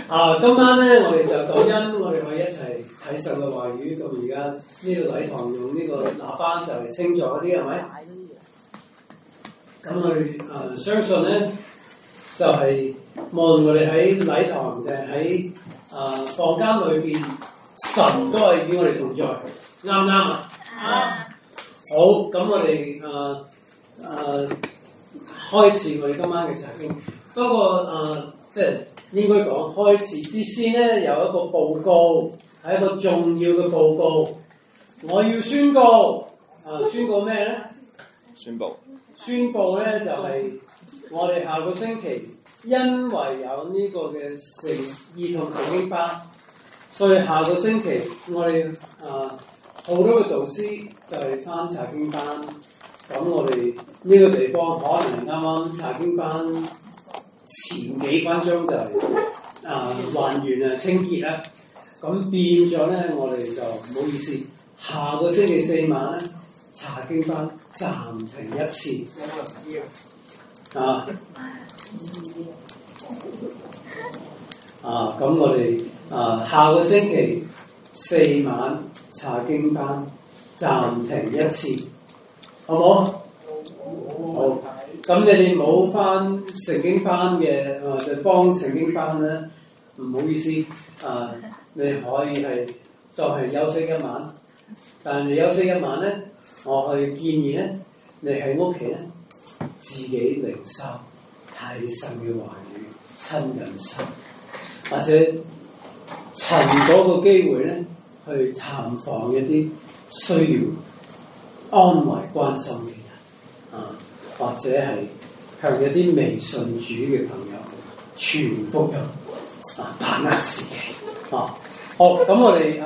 今晚咧，我哋就感恩，我哋可以一齊睇神嘅話語。咁而家呢個禮堂用呢個喇叭就嚟清楚啲，係咪？咁我哋相信咧，就係、無論我哋喺禮堂定係喺房間裏邊，神都係與我哋同在，啱唔啱啊？好，咁我哋開始我哋今晚嘅查經。不過即係應該講開始之先咧，有一個報告，係一個重要嘅報告。我要宣告，宣告咩咧？宣佈咧就係、我哋下個星期因為有呢個嘅兒童聖經班，所以下個星期我哋好多個導師就係返查經班。咁我哋呢個地方可能啱啱查經班前幾分鐘就係還原清潔啦。咁變咗咧，我哋就唔好意思，下個星期四晚咧查經班暫停一次。咁我哋下個星期四晚查經班暫停一次，好唔好？好。咁你哋冇返聖經班嘅，或者幫聖經班咧，唔好意思，你可以係當係休息一晚。但係你休息一晚咧，我去建議咧，你喺屋企咧自己靈修睇神嘅話語，親近神，或者尋嗰個機會咧去探訪一啲需要安慰關心嘅人，或者係向一啲未信主嘅朋友傳福音，把握時期。好，咁我哋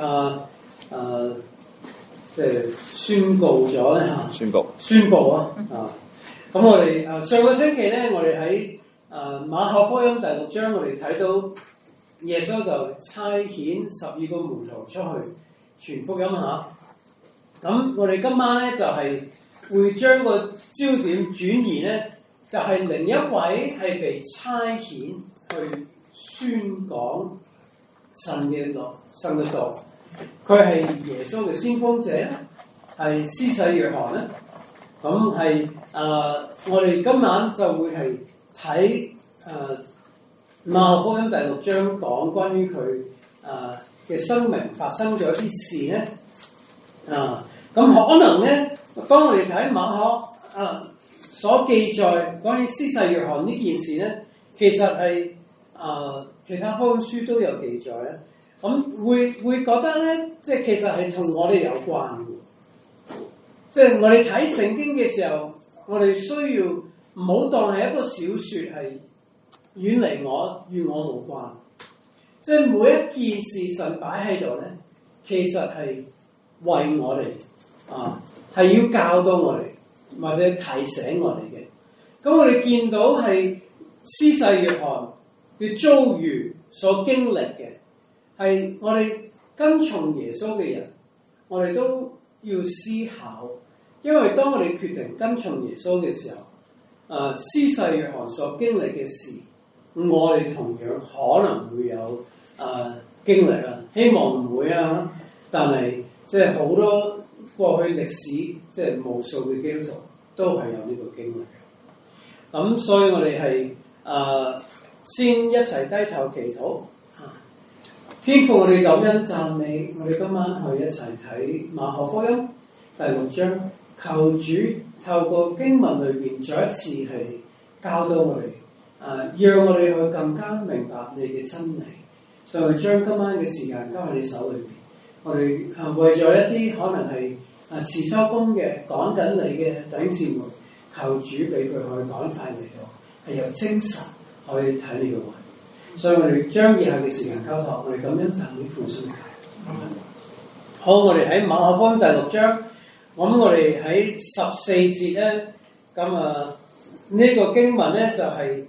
即係宣告咗咧嚇。宣佈啊！咁我哋上個星期咧，我哋喺馬可福音第6章，我哋睇到耶穌就差遣12個門徒出去傳福音嚇。咁我哋今晚咧就係會將個焦點轉移咧，就係另一位係被差遣去宣講神嘅道，佢係耶穌嘅先鋒者，係施洗約翰咧。咁係我哋今晚就會係睇馬可福音第6章講關於佢嘅生命發生咗一啲事咧。咁可能咧，當我哋睇馬可所記載關於施洗約翰呢件事咧，其實係其他福音書都有記載咧。咁會覺得咧，即係其實係同我哋有關嘅。即係我哋睇聖經嘅時候，我哋需要唔好當係一個小説，係遠離我，與我無關。即係每一件事神擺喺度咧，其實係為我哋係要教導我哋，或者提醒我哋嘅。咁我哋見到係施洗約翰嘅遭遇所經歷嘅，係我哋跟從耶穌嘅人，我哋都要思考。因為當我哋決定跟從耶穌嘅時候，施洗約翰所經歷嘅事，我哋同樣可能會有經歷啊。希望唔會啊，但係即係好多過去歷史，即係無數嘅基督徒都係有呢個經歷嘅。咁所以我哋係先一齊低頭祈禱。天父，我哋感恩讚美，我哋今晚去一齊睇馬可福音第6章。求主透過經文裏邊再一次係教導我哋，讓我哋去更加明白你嘅真理。所以將今晚嘅時間交喺你手裏邊，我哋為咗一啲可能係遲收工嘅趕緊你嘅弟兄姊妹，求主俾佢可以趕快嚟到，係有精神可以睇呢個話。所以我哋將以下嘅時間交託，我哋感恩讚美父神。好，我哋喺馬可福音第6章。咁我哋喺14節咧，咁呢個經文咧就係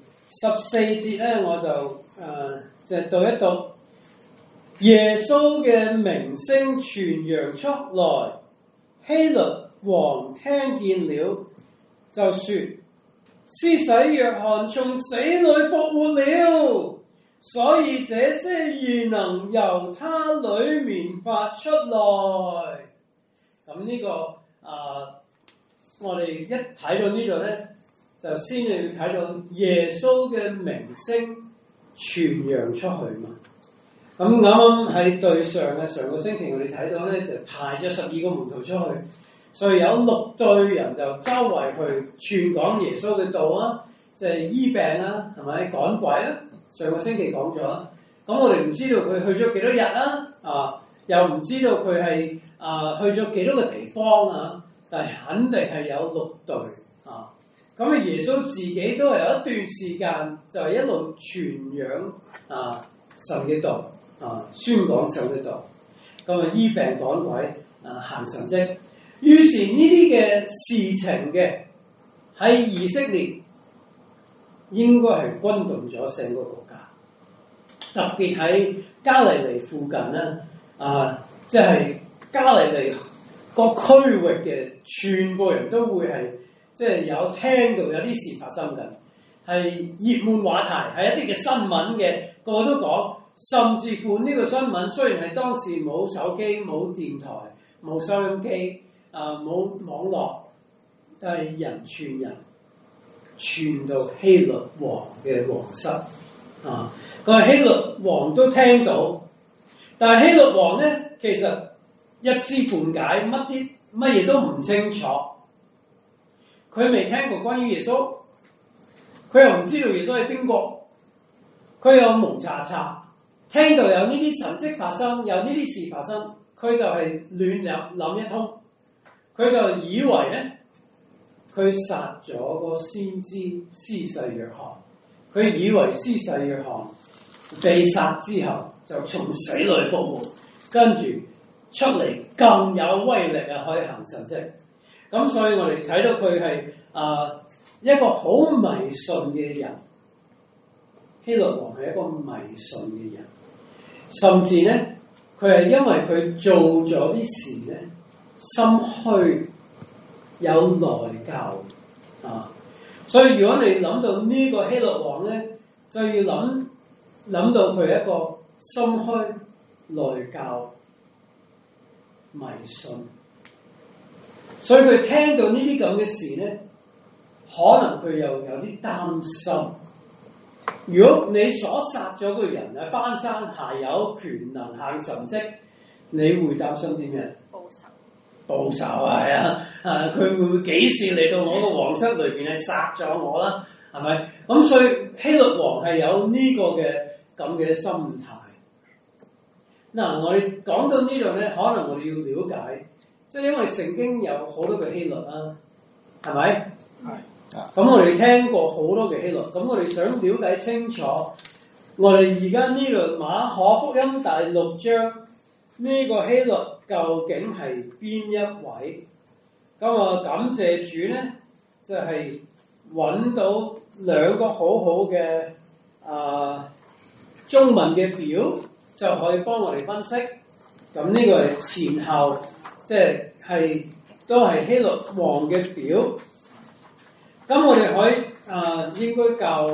14節咧，我就讀一讀。耶穌嘅名聲傳揚出來，希律王聽見了，就說：施洗約翰從死裏復活了。 所以這些義能由他裏面發出來。咁呢個我哋一睇到呢度咧，就先要睇到耶穌嘅名聲傳揚出去嘛。咁啱啱喺對上個星期我哋睇到咧，就派咗12個門徒出去，所以有6隊人就周圍去傳講耶穌嘅道啊，即係醫病啊，係咪趕鬼啊？上個星期講咗，咁我哋唔知道佢去咗幾多日啦，又唔知道佢係去咗幾多個地方啊，但係肯定係有6隊啊。咁耶穌自己都係有一段時間就係一路傳揚神嘅道宣講神嘅道，咁醫病趕鬼行神蹟。於是呢啲嘅事情嘅喺以色列應該係轟動咗成個國家，特別喺加利利附近咧，即係加利利個區域嘅全部人都會係即係有聽到有啲事發生緊，係熱門話題，係一啲嘅新聞嘅，個個都講，甚至乎呢個新聞雖然係當時冇手機、冇電台、冇收音機、冇網絡，但係人傳人傳到希律王嘅皇室個希律王都聽到，但係希律王咧其實一知半解，乜嘢都唔清楚。佢未聽過關於耶穌，佢又唔知道耶穌係邊個，佢又蒙查查，聽到有呢啲神蹟發生，有呢啲事發生，佢就係亂諗一通，佢就以為咧，佢殺咗個先知施洗約翰，佢以為施洗約翰被殺之後就從死裏復活，跟住出嚟更有威力可以行神蹟。咁所以我哋睇到佢係一個好迷信嘅人，希律王係一個迷信嘅人，甚至咧佢係因為佢做咗啲事咧心虛有內疚所以如果你諗到呢個希律王咧，就要諗到佢係一個心虛內疚迷信。所以佢聽到呢啲咁嘅事咧，可能佢又有啲擔心。如果你所殺咗個人翻山下有權能行神蹟，你會擔心啲咩？報仇係佢會幾時嚟到我個皇室裏邊係殺咗我啦？係咪？咁所以希律王係有呢個嘅咁嘅心態。我哋講到呢度咧，可能我哋要了解。即係因為聖經有好多嘅希律啦，係咪？係。咁我哋聽過好多嘅希律，咁我哋想了解清楚，我哋而家呢度馬可福音第6章呢個希律究竟係邊一位？咁感謝主咧，就係揾到2個好好嘅中文嘅表，就可以幫我哋分析。咁呢個係前後。即係都係希律王嘅表，咁我哋可以應該教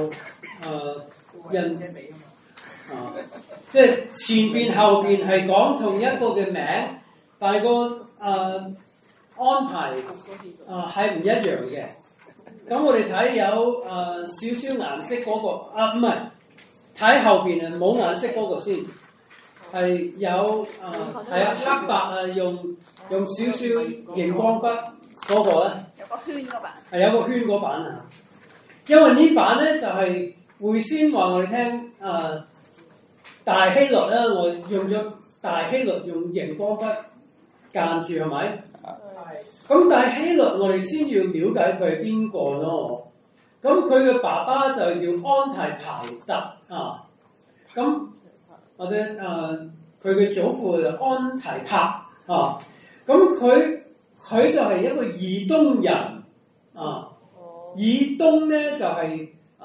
即係前邊後邊係講同一個嘅名，但係個安排係唔一樣嘅。咁我哋睇有少少顏色嗰個唔係睇後邊冇顏色嗰個先，係有黑白用少少熒光筆嗰個咧，有個圈嗰版，係有個圈嗰版因為呢版咧就係會先話我哋聽大希律咧，我用咗大希律用熒光筆間住係咪？係。咁大希律我哋先要了解佢係邊個咯。咁佢嘅爸爸就叫安提排特咁或者佢嘅祖父就安提帕咁佢就係一個以東人以東咧就係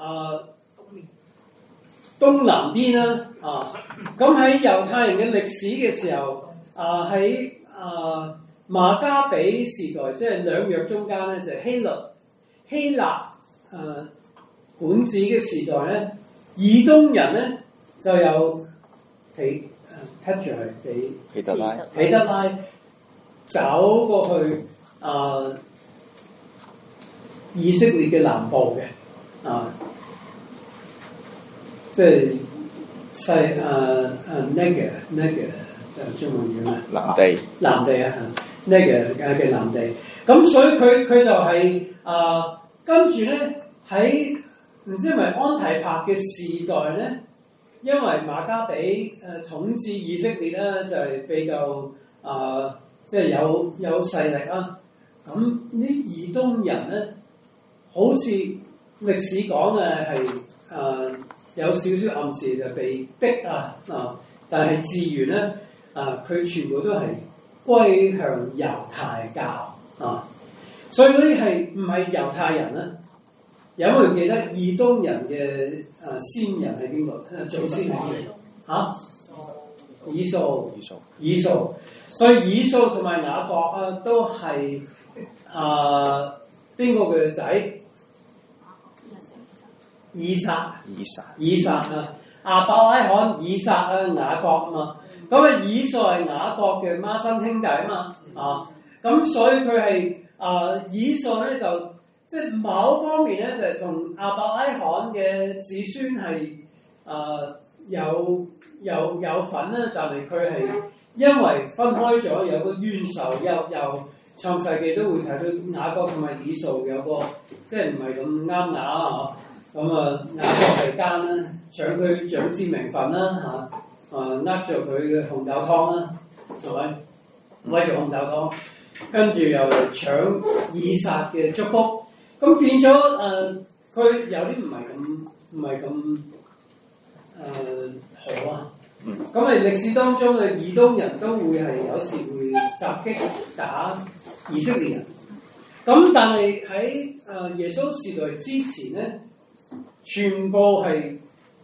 東南邊啦咁喺猶太人嘅歷史嘅時候喺馬加比時代，即係兩約中間咧，就係希臘管治嘅時代咧，以東人咧就有Petra 俾彼得拉走過去以色列嘅南部嘅即係Negev 就中文叫咩？南地啊 Negev 嘅南地。咁所以佢就係跟住咧喺唔知係咪安提帕嘅時代咧，因為馬加比統治以色列咧就係比較即係有勢力啦。咁呢以東人咧，好似歷史講嘅係有少少暗示就被逼但係自然咧佢全部都係歸向猶太教所以嗰啲係唔係猶太人咧？有冇人記得以東人嘅先人係邊個？祖先係邊個？以掃。所以以掃同埋雅各都係邊個嘅仔？以撒亞伯拉罕、以撒雅各啊嘛。咁以掃係雅各嘅孖生兄弟啊嘛。咁所以佢係以掃咧就即係某方面咧就係同亞伯拉罕嘅子孫係有份啦，但係佢係因為分開咗有個冤仇，又創世記都會睇到雅各同埋以掃有個即係唔係咁啱牙咁雅各係奸啦，搶佢長子名分啦呃著佢嘅紅豆湯啦，係咪？餵住紅豆湯，跟住又搶以撒嘅祝福，咁變咗佢有啲唔係咁好啊。咁喺歷史當中嘅以東人都會係有時會襲擊打以色列人，咁但係喺耶穌時代之前咧，全部係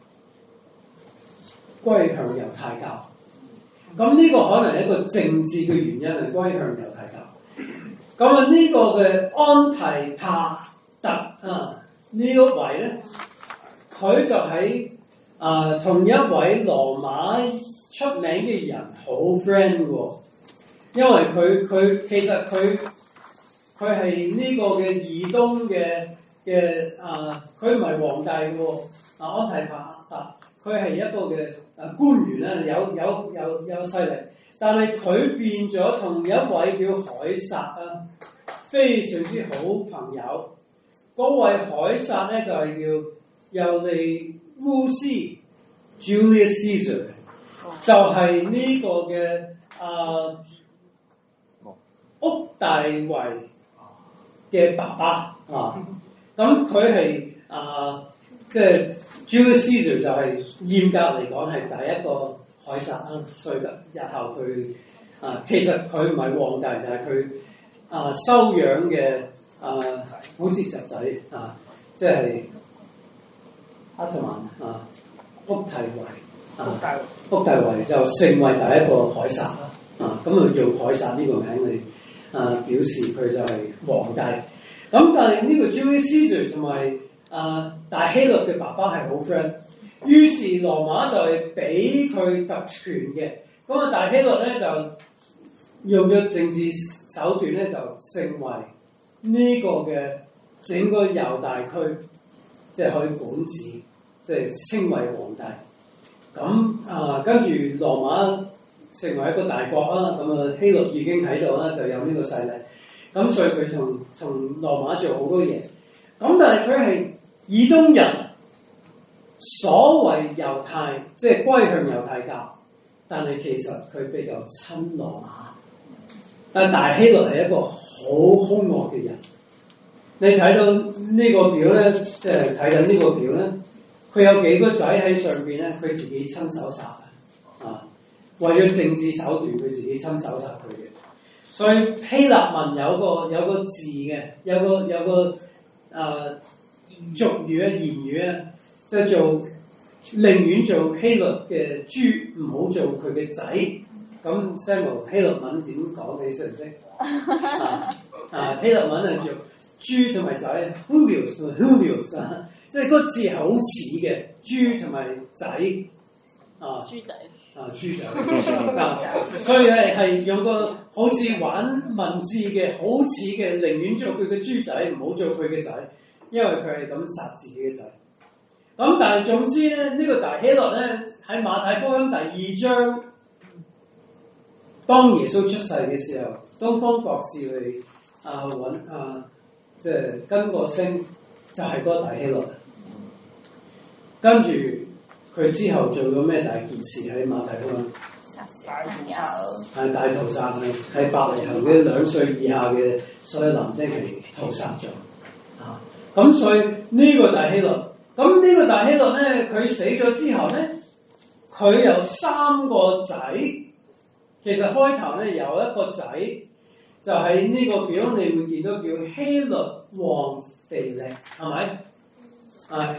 歸向猶太教。咁呢個可能係一個政治嘅原因係歸向猶太教。咁呢個嘅安提帕特呢一位咧，佢就喺同一位羅馬出名嘅人好 friend 喎，因為佢其實佢係呢個嘅以東嘅佢唔係皇帝嘅喎，安提帕特佢係一個嘅官員啦，有勢力，但係佢變咗同一位叫凱撒非常之好朋友。嗰位凱撒咧就係叫尤利烏斯 Julius Caesar， 就係呢個嘅屋大維嘅爸爸咁佢係即係 Julius Caesar 就係嚴格嚟講係第一個凱撒所以日後佢其實佢唔係皇帝，但係佢收養嘅好似侄仔即係阿特曼屋大維就成為第一個凱撒咁佢用凱撒呢個名嚟表示佢就係皇帝。咁但係呢個 Julius Caesar 同埋大希律嘅爸爸係好 friend， 於是羅馬就係俾佢特權嘅。咁大希律咧就用咗政治手段咧，就成為呢個嘅整個猶大區，即係可以管治，即係稱為皇帝。咁跟住羅馬成為一個大國啦，咁希律已經喺度啦，就有呢個勢力。咁所以佢同羅馬做好多嘢。咁但係佢係以東人，所謂猶太，即係歸向猶太教，但係其實佢比較親羅馬。但大希律係一個好兇惡嘅人。你睇到呢個表咧，即係睇緊呢個表咧，佢有幾個仔喺上邊咧，佢自己親手殺為咗政治手段，佢自己親手殺佢嘅。所以希臘文有個字嘅，有個俗語言語即係做寧願做希律嘅豬，唔好做佢嘅仔。咁 Samuel 希臘文點講？你識唔識？希臘文係做豬同埋仔 Julius 即係嗰個字係好似嘅豬同埋仔豬仔豬仔所以係用個好似玩文字嘅，好似嘅，寧願做佢嘅豬仔，唔好做佢嘅仔，因為佢係咁殺自己嘅仔。咁但係總之咧，呢個大希律咧喺馬太福音第2章，當耶穌出世嘅時候，東方博士嚟揾即係跟個星，就係嗰個大希律。跟住佢之後做咗咩大件事喺馬太福音？ 殺小朋友， 係大屠殺，喺伯利恆嘅2歲以下嘅所有男丁係屠殺咗。咁所以呢個大希律。咁呢個大希律咧，佢死咗之後咧，佢有3個仔。其實開頭咧有一個仔，就喺呢個表你會見到叫希律王腓力，係咪？係。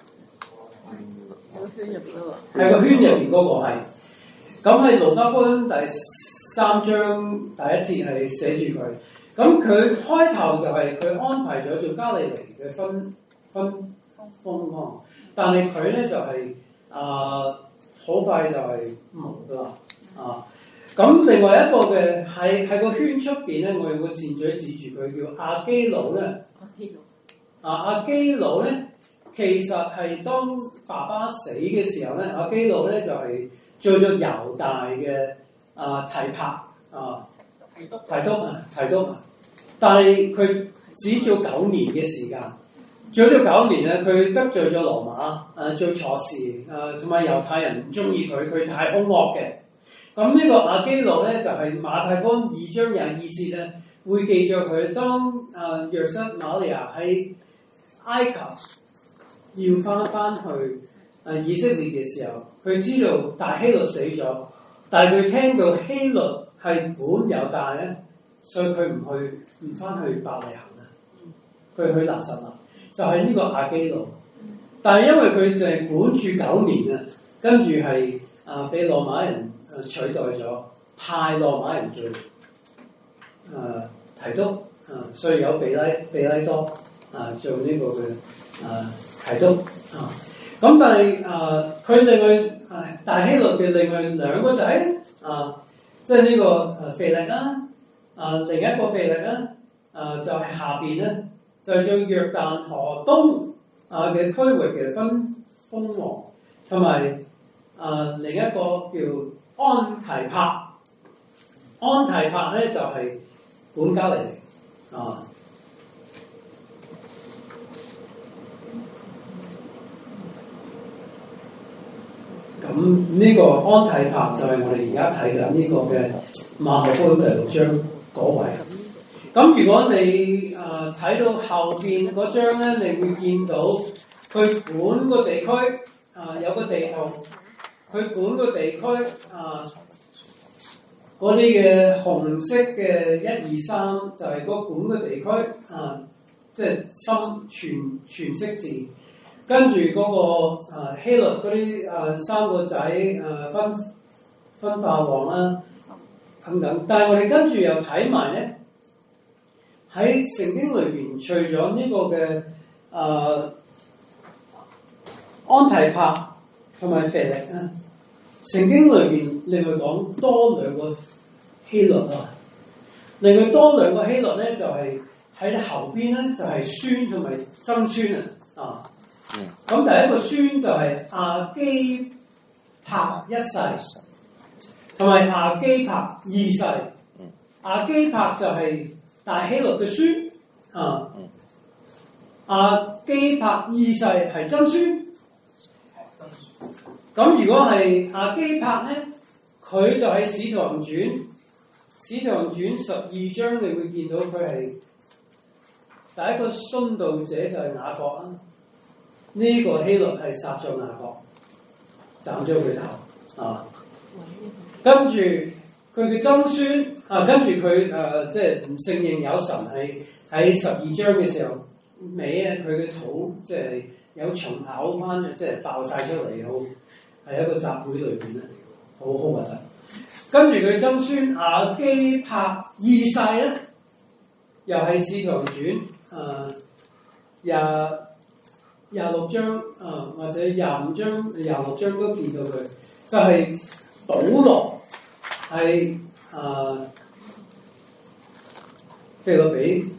個圈入邊嗰個。係個圈入邊嗰個係。咁喺路加福音第3章第1節係寫住佢。咁佢開頭就係佢安排咗做加利利嘅分封康，但係佢咧就係好快就係冇噶啦咁另外一個嘅喺個圈出邊咧，我用個箭嘴指住佢叫亞基老咧。亞基老咧，其實係當爸爸死嘅時候咧，亞基老咧就係做咗猶大嘅提帕提督，但係佢只做9年嘅時間。做咗9年咧，佢得罪咗羅馬，做錯事，同埋猶太人唔中意佢，佢太兇惡嘅。咁呢個亞基老咧，就係馬太福音2章22節咧，會記咗佢當約瑟瑪利亞喺埃及要翻去以色列嘅時候，佢知道大希律死咗，但係佢聽到希律係管猶大咧，所以佢唔翻去伯利恆啦，佢去拿撒勒。就係呢個亞基老，但係因為佢就係管住9年啊，跟住係俾羅馬人取代咗，派羅馬人做提督所以有比拉多做呢個嘅提督咁但係佢另外大希律嘅另外2個仔即係呢個腓力啦，另一個腓力啦，就係下邊咧。就係做約旦河東嘅區域嘅封王，同埋另一個叫安提帕。安提帕咧就係管加利利咁呢個安提帕就係我哋而家睇緊呢個嘅馬可福音第6章嗰位。咁如果你睇到後邊嗰張咧，你會見到佢管個地區有個地圖，佢管個地區嗰啲嘅紅色嘅1、2、3就係嗰管個地區即係全色字，跟住嗰個希律嗰啲3個仔分化王啦等等，但係我哋跟住又睇埋咧。喺聖經裏邊，除咗呢個嘅安提帕同埋腓力聖經裏邊另外講多2個希律另外多2個希律咧，就係喺後邊咧，就係孫同埋曾孫咁第一個孫就係亞基帕1世，同埋亞基帕2世。亞基帕就係大希律嘅孫亞基帕2世係曾孫。咁如果係亞基帕咧，佢就喺使徒行傳12章，你會見到佢係第一個殉道者就係雅各呢個希律係殺咗雅各，斬咗佢頭跟住佢嘅曾孫跟住佢即係唔承認有神，係喺12章嘅時候尾啊，佢嘅肚即係有蟲咬翻，即係爆晒出嚟，好係一個集會裏邊咧，好核突。跟住佢曾孫亞基帕2世咧，又係使徒行傳26章或者25章26章都見到佢。 就係保羅喺腓立比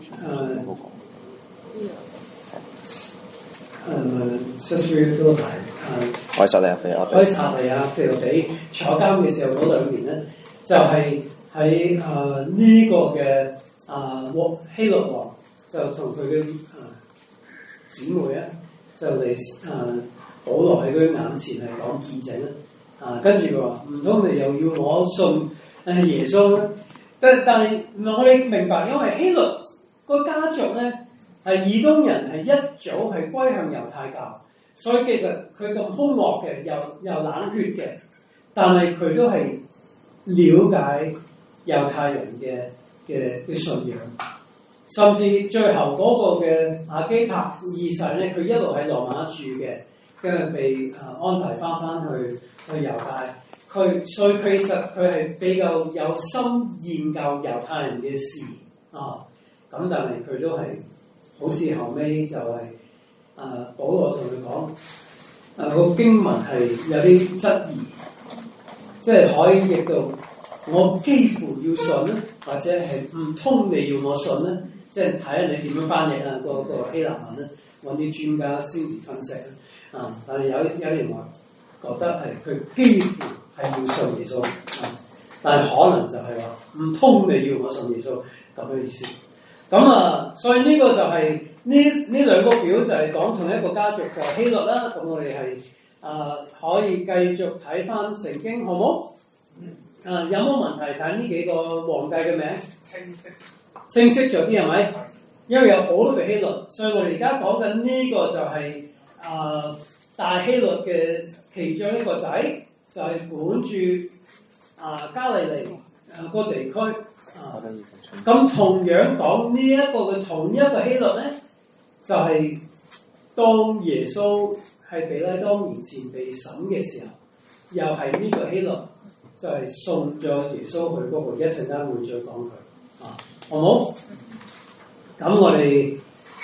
凱撒利亞腓立比坐監嘅時候嗰2年咧，就係喺呢個嘅希律王就同佢嘅姊妹咧，就嚟保羅喺佢眼前係講見證啦。跟住佢話：唔通你又要我信耶穌咧？但係我哋明白，因為希律個家族咧係以東人，係一早係歸向猶太教，所以其實佢咁兇惡嘅，又冷血嘅，但係佢都係了解猶太人嘅信仰，甚至最後嗰個嘅亞基帕二世咧，佢一路喺羅馬住嘅，跟住被安排翻去猶太。所以其實佢係比較有心研究猶太人嘅事咁但係佢都係好似後尾就係保羅同佢講個經文係有啲質疑，即係可以譯到我幾乎要信咧，或者係唔通你要我信咧，即係睇下你點樣翻譯個希臘文咧，揾啲專家先至分析但係有人話覺得係佢幾乎係要信耶穌，但係可能就係話唔通你要我信耶穌咁嘅意思。所以呢個就係呢兩個表就係講同一個家族就係希律啦。咁我哋係可以繼續睇翻聖經，好冇？有冇問題？睇呢幾個皇帝嘅名清晰咗啲係咪？因為有好多嘅希律，所以我哋而家講緊呢個就係大希律嘅其中一個仔。就係管住加利利個地區咁同樣講呢一個嘅同一個希律咧，就係當耶穌喺彼拉多面前被審嘅時候，又係呢個希律就係送咗耶穌去嗰個，一陣間會再講佢好冇？咁我哋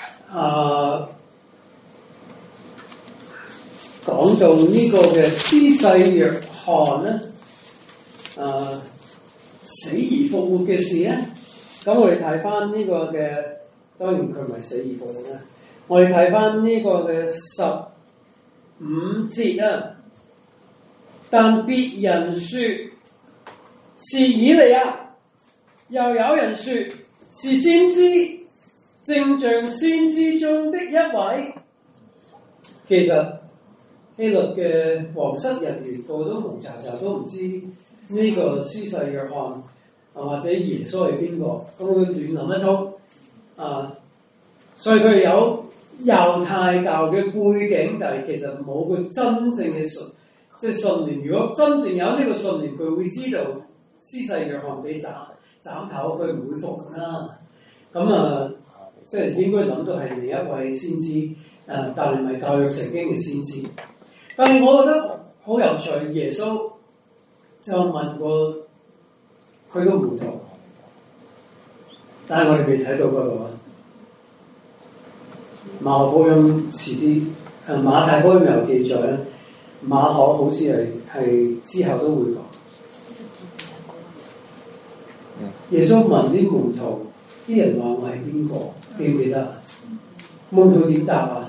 講到呢個嘅施洗約翰咧，死而復活嘅事咧，咁我哋睇翻呢個嘅，當然佢唔係死而復活啦。我哋睇翻呢個嘅15節啊，但別人說是以利亞，又有人說是先知，正像先知中的一位。其實希律嘅皇室人員個個都蒙查查，都唔知呢個施洗約翰或者耶穌係邊個，咁佢亂諗一通所以佢有猶太教嘅背景，但係其實冇個真正嘅信念。如果真正有呢個信念，佢會知道施洗約翰被斬頭，佢唔會服㗎啦。即係應該諗到係另一位先知，但係唔係舊約聖經嘅先知。但係我覺得好有趣，耶穌就問過佢個門徒，但係我哋未睇到嗰度。馬可福音遲啲，馬太福音有記載咧，馬可好似係之後都會講。耶穌問啲門徒，啲人話我係邊個？記唔記得啊？門徒點答啊？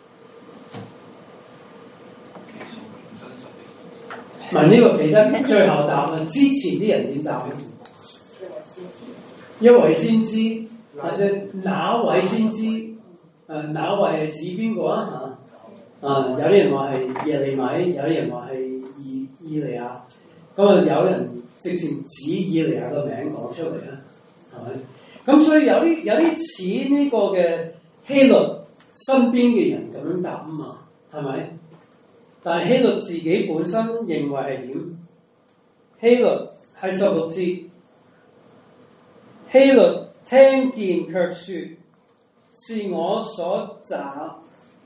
問呢個彼得最後答啊，之前啲人點答咧？一位先知，或者哪位先知？哪位係指邊個啊？有啲人話係耶利米，有啲人話係以利亞。有人直接指以利亞個名講出嚟啦，係咪？咁所以有啲似呢個嘅希律身邊嘅人咁樣答啊嘛，係咪？但係希律自己本身認為係點？希律係16節，希律聽見卻說：是我所斬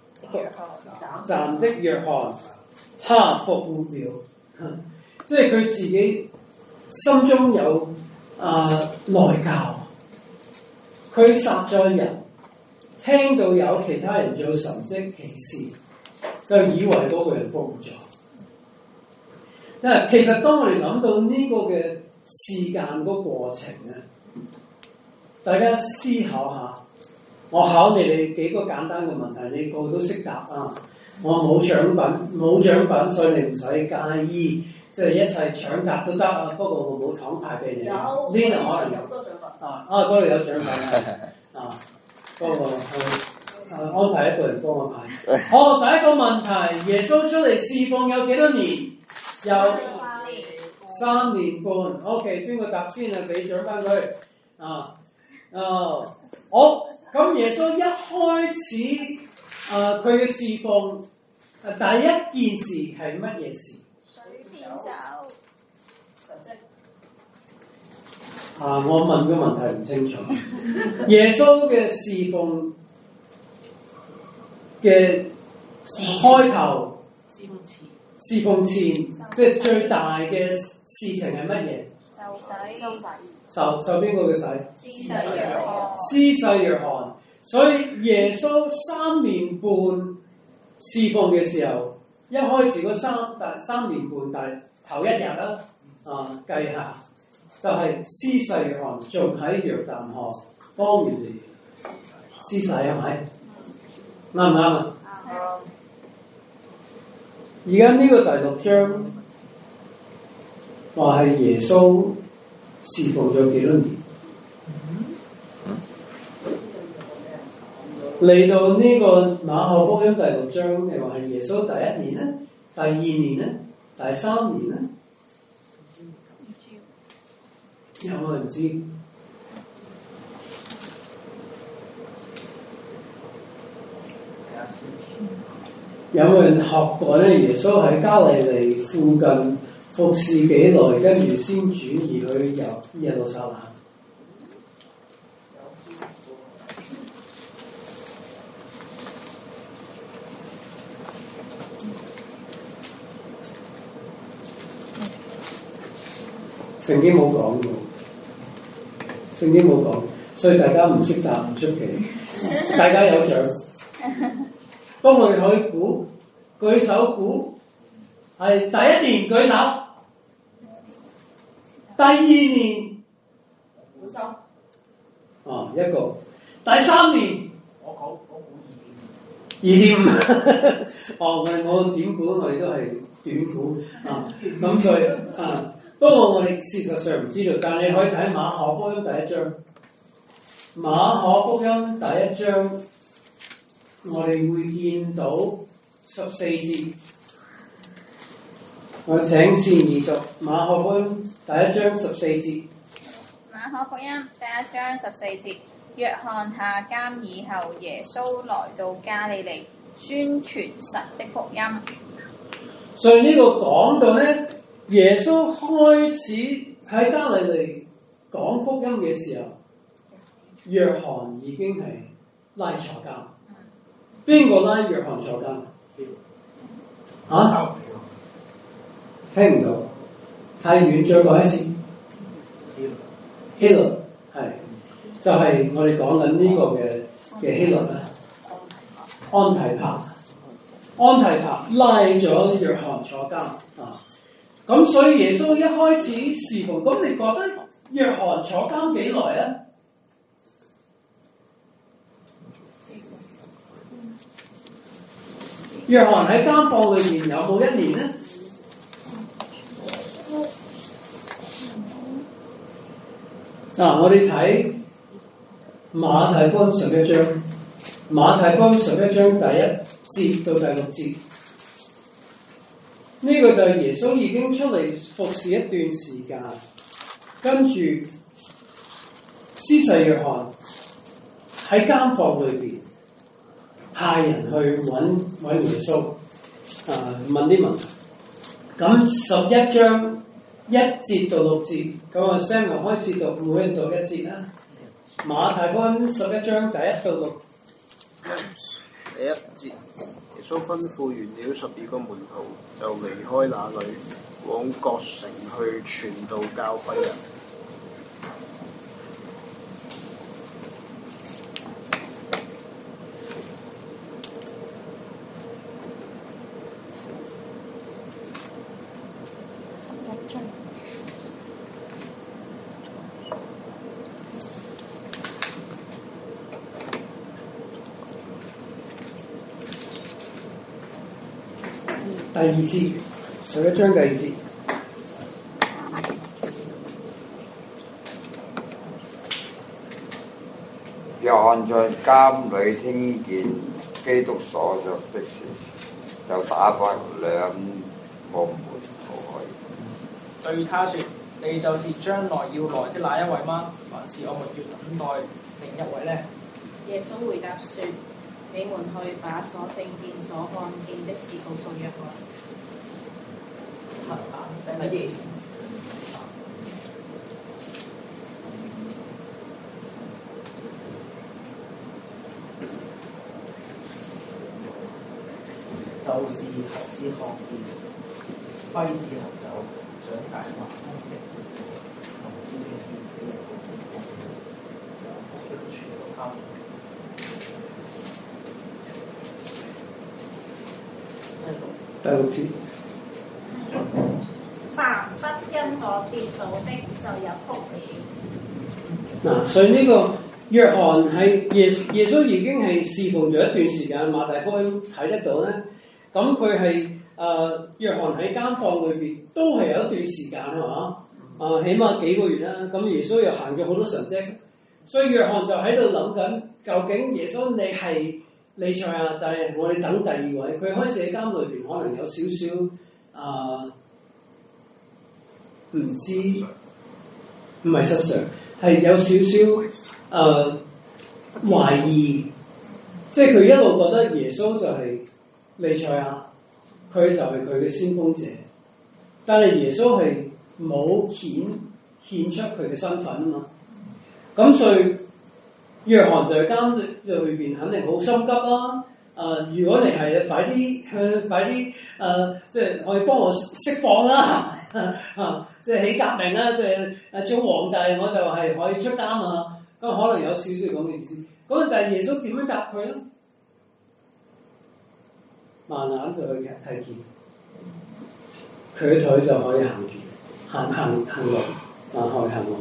的約翰，他復活了。即係佢自己心中有內疚，佢殺咗人，聽到有其他人做神蹟奇事，就以為嗰個人復活咗。 因為其實當我哋諗到呢個嘅時間嗰個過程咧，大家思考下。我考你哋幾個簡單嘅問題，你個個都識答啊！我冇獎品，所以你唔使介意，即係一切搶答都得啊！不過我冇糖派俾你。呢度可能有好多獎品。嗰度有獎品啊！嗰個安排一個人幫我派。好，第一個問題，耶穌出嚟侍奉有幾多年？有3年半。OK， 邊個答先啊？俾獎品佢好。咁耶穌一開始佢嘅侍奉第一件事係乜嘢事？ 水變酒。 我問嘅問題唔清楚。耶穌嘅侍奉嘅開頭，侍奉前，即係最大嘅事情係乜嘢？受邊個嘅洗？施洗約翰。所以耶穌3年半侍奉嘅時候，一開始嗰3年半，但係頭一日啦，計下就係施洗約翰仲喺約旦河幫人哋施洗，係咪？啱唔啱啊？而家呢個第6章話係耶穌侍奉咗幾多年？嚟到呢個馬可福音第6章，你話係耶穌第1年咧、第2年咧、第3年咧？有冇人知？有冇人學過咧？耶穌喺加利利附近服侍幾耐，跟住先轉移去耶路撒冷？聖經冇講喎，聖經冇講，所以大家唔識答唔出奇，大家有獎。不過我哋可以估，舉手估，係第1年舉手，第2年舉手，一個，第3年我估2.5，我點估我哋都係短估咁所以不過我哋事實上唔知道，但係你可以睇馬可福音第1章。馬可福音第1章，我哋會見到14節。我請善兒讀馬可福音第1章14節。 馬可福音第1章14節，約翰下監以後，耶穌來到加利利，宣傳神的福音。 所以呢個講到咧，耶穌開始喺加利利講福音嘅時候，約翰已經係拉坐監。邊個拉約翰坐監？聽唔到，太遠，再講一次。希律係，就係我哋講緊呢個嘅希律啦。安提帕拉咗約翰坐監。咁所以耶穌一開始侍奉，咁你覺得約翰坐監幾耐啊？約翰喺監房裏面有冇1年呢？我哋睇馬太福音11章，馬太福音11章第1節到第6節。呢個就係耶穌已經出嚟服侍一段時間，跟住施洗約翰喺監房裏邊派人去揾耶穌，問啲問題。咁11章1節到6節，咁Samuel開始讀，每人讀1節啦。馬太福音11章第1到6。 第1節，耶穌吩咐完了12個門徒，就離開那裡，往各城去傳道教訓人。 第2節，11章第2節。 約翰在監裏聽見基督所作的事，就打發2個門徒去， 對他說：你就是將來要來的那一位嗎？還是我們要等待另一位呢？ 耶穌回答說：你們去把所聽見、所看見的事告訴約翰。 就是瞎子看見，跛子行走，長大麻風的醫治，聾子嘅見死人嘅復活，有福音傳到他們。 第6節。 凡不因我跌倒的，就有福了。 嗱，所以呢個約翰係耶穌已經係侍奉咗一段時間，馬太福音睇得到咧。咁佢係約翰喺監房裏邊都係有一段時間係嘛？起碼幾個月啦。咁耶穌又行咗好多神蹟，所以約翰就喺度諗緊，究竟耶穌你係彌賽亞，但係我哋等第2位。佢開始喺監裏邊可能有少少唔知，唔係失常，係有少少懷疑，即係佢一路覺得耶穌就係彌賽亞，佢就係佢嘅先鋒者，但係耶穌係冇顯出佢嘅身份啊嘛，咁所以約翰就喺監裏邊肯定好心急啦。如果你係快啲即係可以幫我釋放啦，即係起革命啦，即係做皇帝，我就係可以出監啊。咁可能有少少咁嘅意思。咁但係耶穌點樣答佢咧？慢眼就去睇見，佢嘅腿就可以行路，可以行路。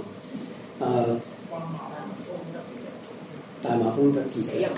大麻風得醫治，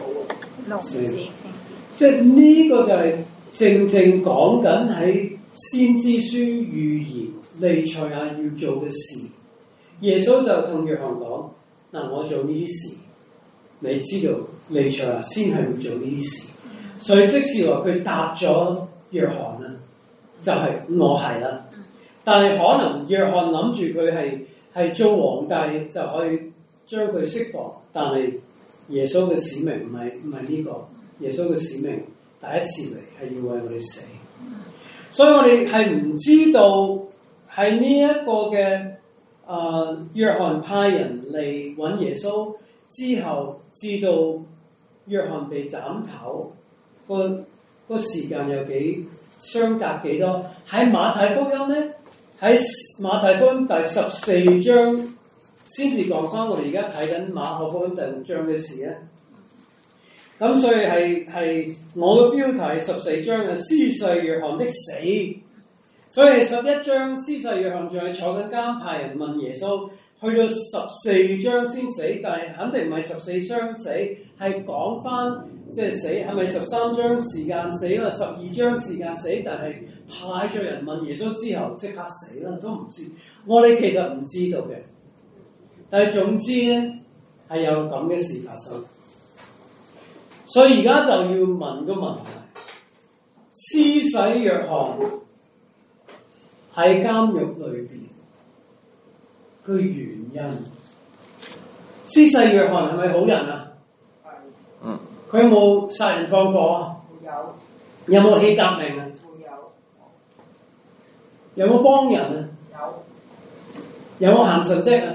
即係呢個就係正講緊喺先知書預言彌賽亞要做嘅事。耶穌就同約翰講：嗱，我做呢啲事，你知道彌賽亞先係會做呢啲事。所以即使話佢答咗約翰啦，就係我係啦。但係可能約翰諗住佢係做皇帝就可以將佢釋放，但係耶穌嘅使命唔係呢個。耶穌嘅使命第一次嚟係要為我哋死，所以我哋係唔知道喺呢一個嘅約翰派人嚟揾耶穌之後，知道約翰被斬頭，個時間有相隔幾多？喺馬太福音咧，喺馬太福音第14章先至講翻我哋而家睇緊馬可福音第6章嘅事咧。咁所以係我嘅標題14章嘅施洗約翰的死，所以11章施洗約翰仲係坐緊監，派人問耶穌，去到14章先死，但係肯定唔係14章死，係講翻即係死係咪13章時間死啦，12章時間死，但係派咗人問耶穌之後即刻死啦，都唔知，我哋其實唔知道嘅，但係總之咧係有咁嘅事發生。所以而家就要問個問題：施洗約翰喺監獄裏邊嘅原因，施洗約翰係咪好人啊？佢有冇殺人放火啊？有冇起革命啊？有冇幫人啊？有冇行神蹟啊？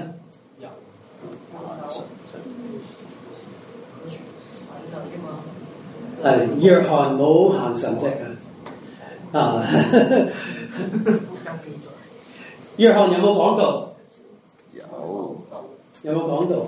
係約翰冇行神蹟啊！約翰有冇講道？有冇講道？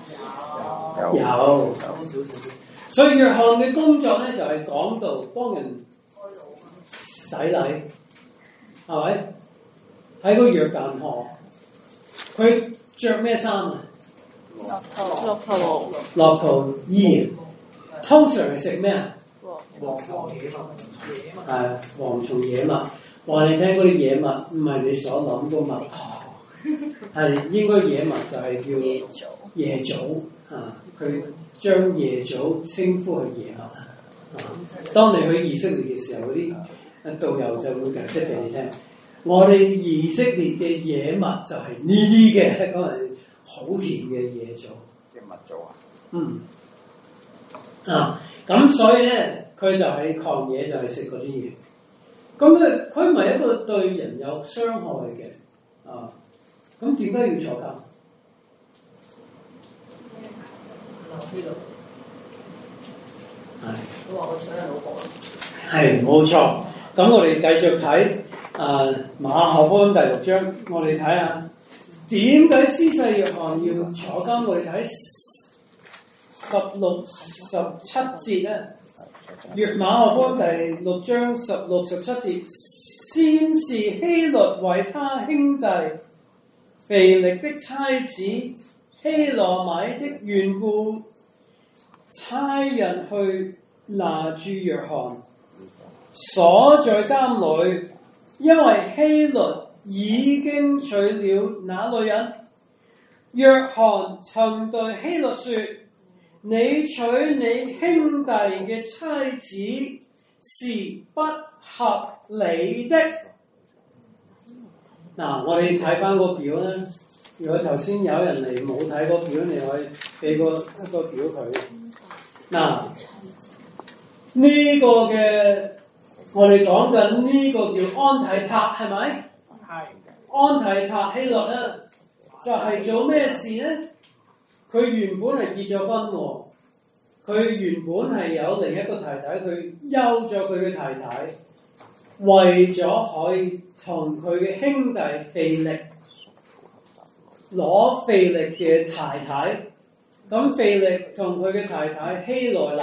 有。所以約翰嘅工作咧就係講道，幫人洗禮，係咪？喺個約旦河，佢着咩衫啊？駱駝衣。通常係食咩啊？ 蝗蟲野物， 蝗蟲野物，話你聽嗰啲野物唔係你所諗個蜜糖，係應該野物就係叫夜祖啊！佢將夜祖稱呼係野物啊！當你去以色列嘅時候，嗰啲導遊就會解釋俾你聽，我哋以色列嘅野物就係呢啲嘅，嗰係好甜嘅野祖嘅蜜祖啊！咁所以咧，佢就喺曠野就係食嗰啲嘢。咁佢唔係一個對人有傷害嘅啊！咁點解要坐監？ 佢話我搶人老婆。 係冇錯。咁我哋繼續睇馬可福音第6章，我哋睇下點解施洗約翰要坐監。我哋睇16、17節咧。馬可福音第6章16、17節，先是希律為他兄弟腓力的妻子希羅米的緣故，差人去拿住約翰，鎖在監裏，因為希律已經娶了那女人。約翰曾對希律說：你娶你兄弟嘅妻子是不合理的。嗱，我哋睇翻個表啦。如果頭先有人嚟冇睇個表，你可以俾一個表佢。嗱，呢個嘅我哋講緊呢個叫安提帕，係咪？係。安提帕希律咧，就係做咩事咧？佢原本係結咗婚喎，佢原本係有另一個太太，佢休咗佢嘅太太，為咗可以同佢嘅兄弟腓力攞腓力嘅太太，咁腓力同佢嘅太太希羅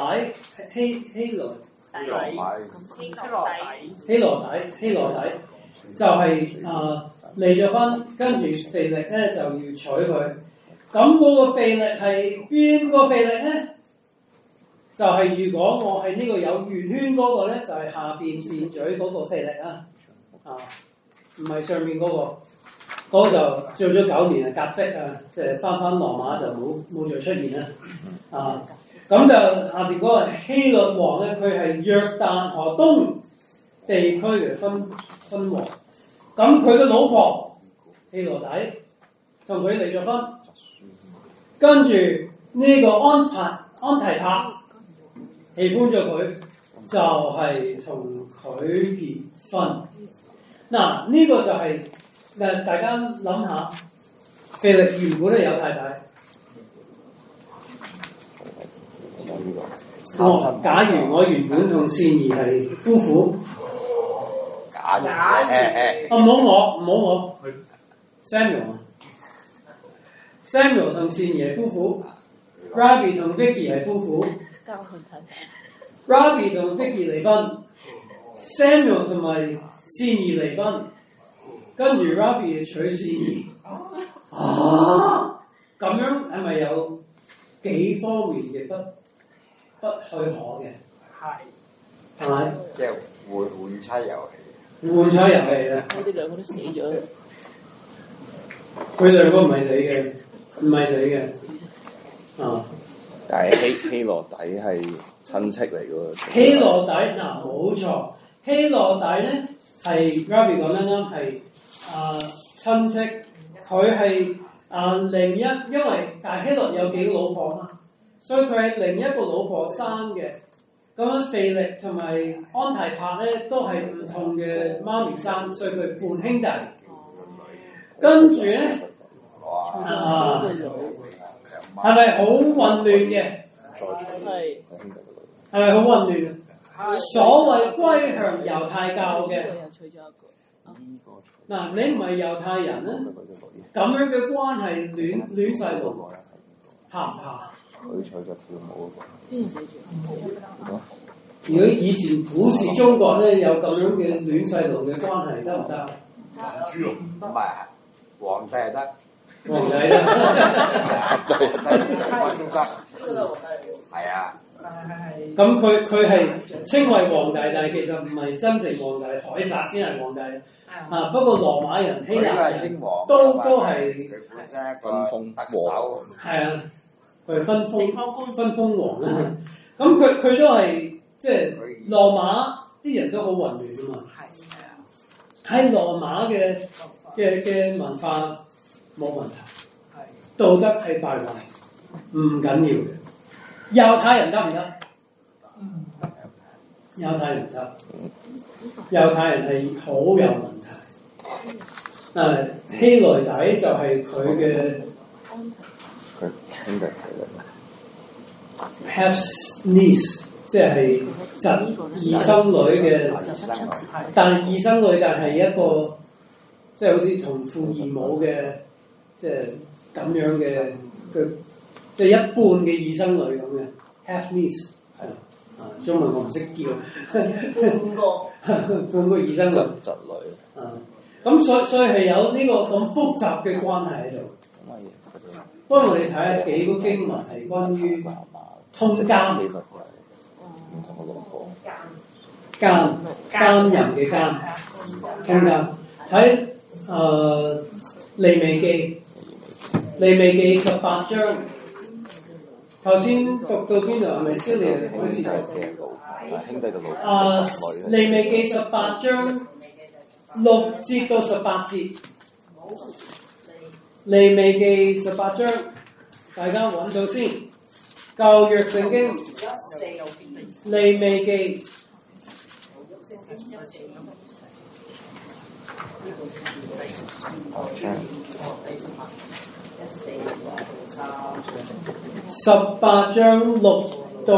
底就係離咗婚，跟住腓力咧就要娶佢。咁嗰個腓力係邊個腓力咧？就係如果我係呢個有圓圈嗰個咧，就係下邊箭嘴嗰個腓力啊，唔係上面嗰個。嗰個就做咗9年啊，革職啊，即係翻羅馬就冇再出現啦。咁就下邊嗰個希律王咧，佢係約旦河東地區嘅分王。咁佢嘅老婆希羅底同佢離咗婚，跟住呢個安提帕喜歡咗佢，就係同佢結婚。嗱，呢個就係。大家諗下，腓力原本咧有太太。假如我原本同善兒係夫婦，唔好我 Samuel 同善兒係夫婦 ，Rabbi 同 Vicky 係夫婦 ，Rabbi 同 Vicky 離婚 ，Samuel 同埋善兒離婚。跟住 Rabbi 娶善兒，咁樣係咪有幾方面嘅不許可嘅？係咪？即係換妻遊戲。換妻遊戲啦！我哋兩個都死咗。佢哋兩個唔係死嘅， 但係希羅底係親戚嚟嘅喎。 希羅底嗱冇錯，希羅底咧係 Rabbi 講得啱係。親戚，佢係因為大希律有幾個老婆嘛，所以佢係另一個老婆生嘅。咁樣腓力同埋安提帕咧都係唔同嘅媽咪生，所以佢係半兄弟。跟住咧，係咪好混亂嘅？係咪好混亂？所謂歸向猶太教嘅。嗱，你唔係猶太人咧，咁樣嘅關係亂細路，怕唔怕？ 佢娶咗跳舞嗰個。 邊個寫住？如果以前古時中國咧有咁樣嘅亂細路嘅關係，得唔得？ 豬肉唔係，皇帝係得。 皇帝得。 係啊。 咁佢係稱為皇帝，但係其實唔係真正皇帝，凱撒先係皇帝。啊，不過羅馬人、希臘人都係佢本身一個特首。 係啊，佢分封王啦。咁佢都係即係羅馬啲人都好混亂啊嘛。喺羅馬嘅文化冇問題，道德係敗壞，唔緊要嘅。猶太人得唔得？猶太人唔得，猶太人係好有問題。希萊底就係佢嘅兄弟 half niece， 即係侄二生女嘅，但係二生女但係一個即係好似同父異母嘅，即係咁樣嘅即係一半嘅二生女咁嘅 half niece。中文我唔識叫，半個二生女， 侄女。 咁所以係有呢個咁複雜嘅關係喺度。不過我哋睇下幾個經文係關於通姦，奸人嘅奸，通姦。睇利未記18章。頭先讀到邊度？係咪先？你開始兄弟嘅老利未記18章6節到18節。利未記18章，大家揾到先。舊約聖經利未記18章6到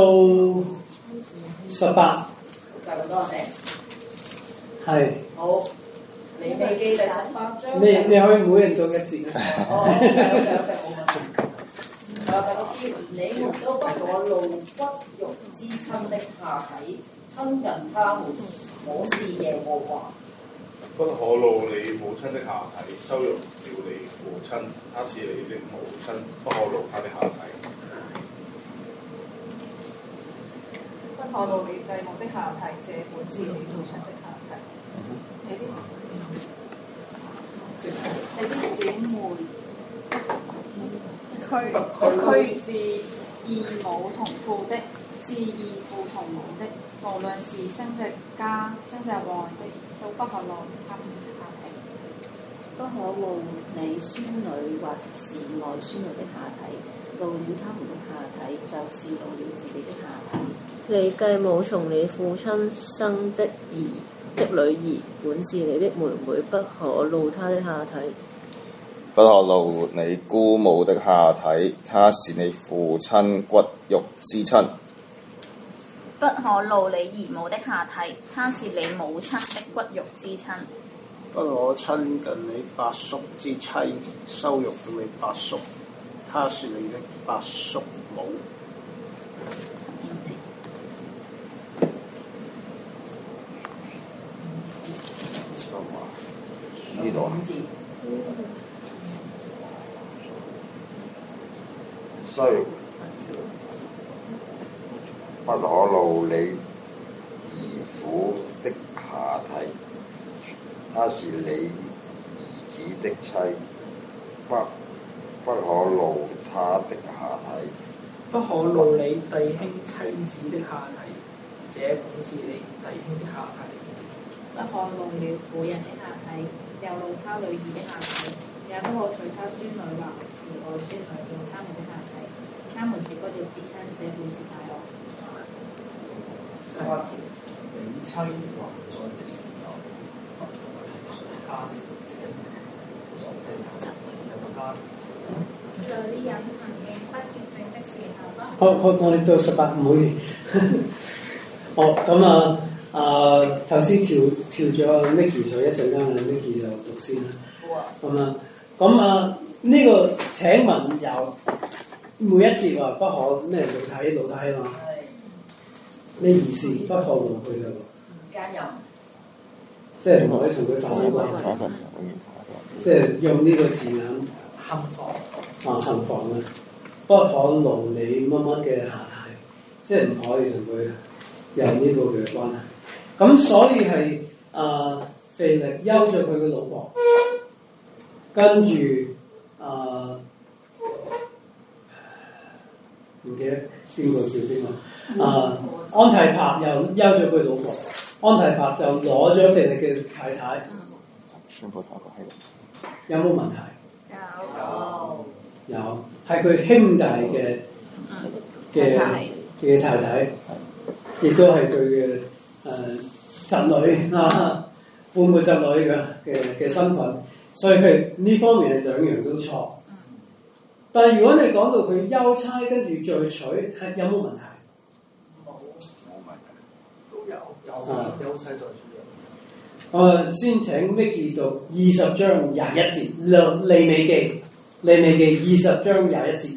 18， 就咁多謝。 係。 好，利未記第18章。 你可以每人讀一節。 OK，冇問題。你們都不可露骨肉之親的下體，親近他們，我是耶和華。 不可露你母親的下體，羞辱了你父親，他是你的母親，不可露他的下體。 不可露你繼母的下體，這本是你父親的下體。你啲姊妹，佢是異母同父的，是異父同母的，無論是生隻家、生隻外的，都不可露他們的下體。 不可露你孫女或是外孫女的下體，露了他們的下體，就是露了自己的下體。 你繼母從你父親生的女兒，本是你的妹妹，不可露她的下體。 不可露你姑母的下體，她是你父親骨肉之親。 不可露你姨母的下體，她是你母親的骨肉之親。 不可親近你伯叔之妻，羞辱了你伯叔，她是你的伯叔母。 呢度羞辱，不可露你兒婦的下體，她是你兒子的妻，不可露他的下體。 不可露你弟兄妻子的下體，這本是你弟兄的下體。 不可露了婦人的下體，又露他女兒的下體，也不可娶他孫女或是外孫女露他們的下體，他們是骨肉之親，這本是大惡。 你妻還在的時候，他女人行徑不潔淨的時候， 我哋到18，唔好意思。咁頭先調咗 Nicky 咗一陣間啦 ，Nicky 就讀先啦。呢個請問有每一節話不可咩露體啊嘛？咩意思？不可露佢嘅喎？ 奸淫。 即係唔可以同佢發生關係。即係用呢個字眼。行房啊！不可露你乜乜嘅下體， 即係唔可以同佢有呢個嘅關係。咁所以係腓力休咗佢嘅老婆，跟住唔記得邊個叫邊個安提帕又休咗佢老婆，安提帕就攞咗腓力嘅太太。有冇問題？有，係佢兄弟嘅太太，亦都係佢嘅侄女啊，半個侄女嘅身份，所以佢呢方面係兩樣都錯。但係如果你講到佢休差跟住再娶，係有冇問題？ 冇問題，都有休差再娶。 先請 Micky 讀20章21節，利未記20章21節。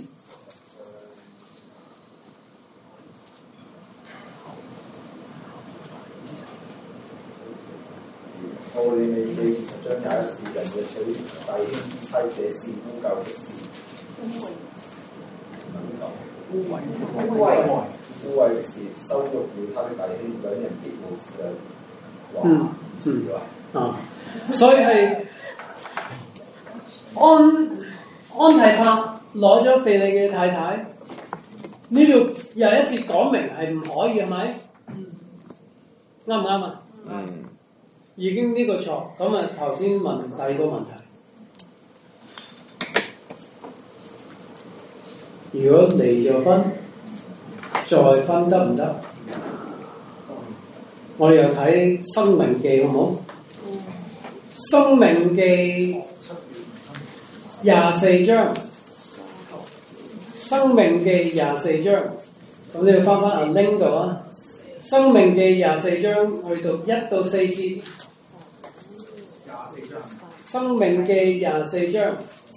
利未記20章21節，人若娶弟兄之妻，這是污垢的事。污穢的事，羞辱了他的弟兄，兩人必無子女。 所以係安提帕攞咗腓力嘅太太，呢度又一節講明係唔可以，係咪？啱唔啱啊？已經呢個錯，咁啊頭先問第二個問題，如果離咗婚再婚得唔得？我哋又睇《申命記》好唔好？《申命記》24章，《申命記》24章，咁你要翻阿 link 度啊，《申命記》24章去讀1到4節。《申命記》24章。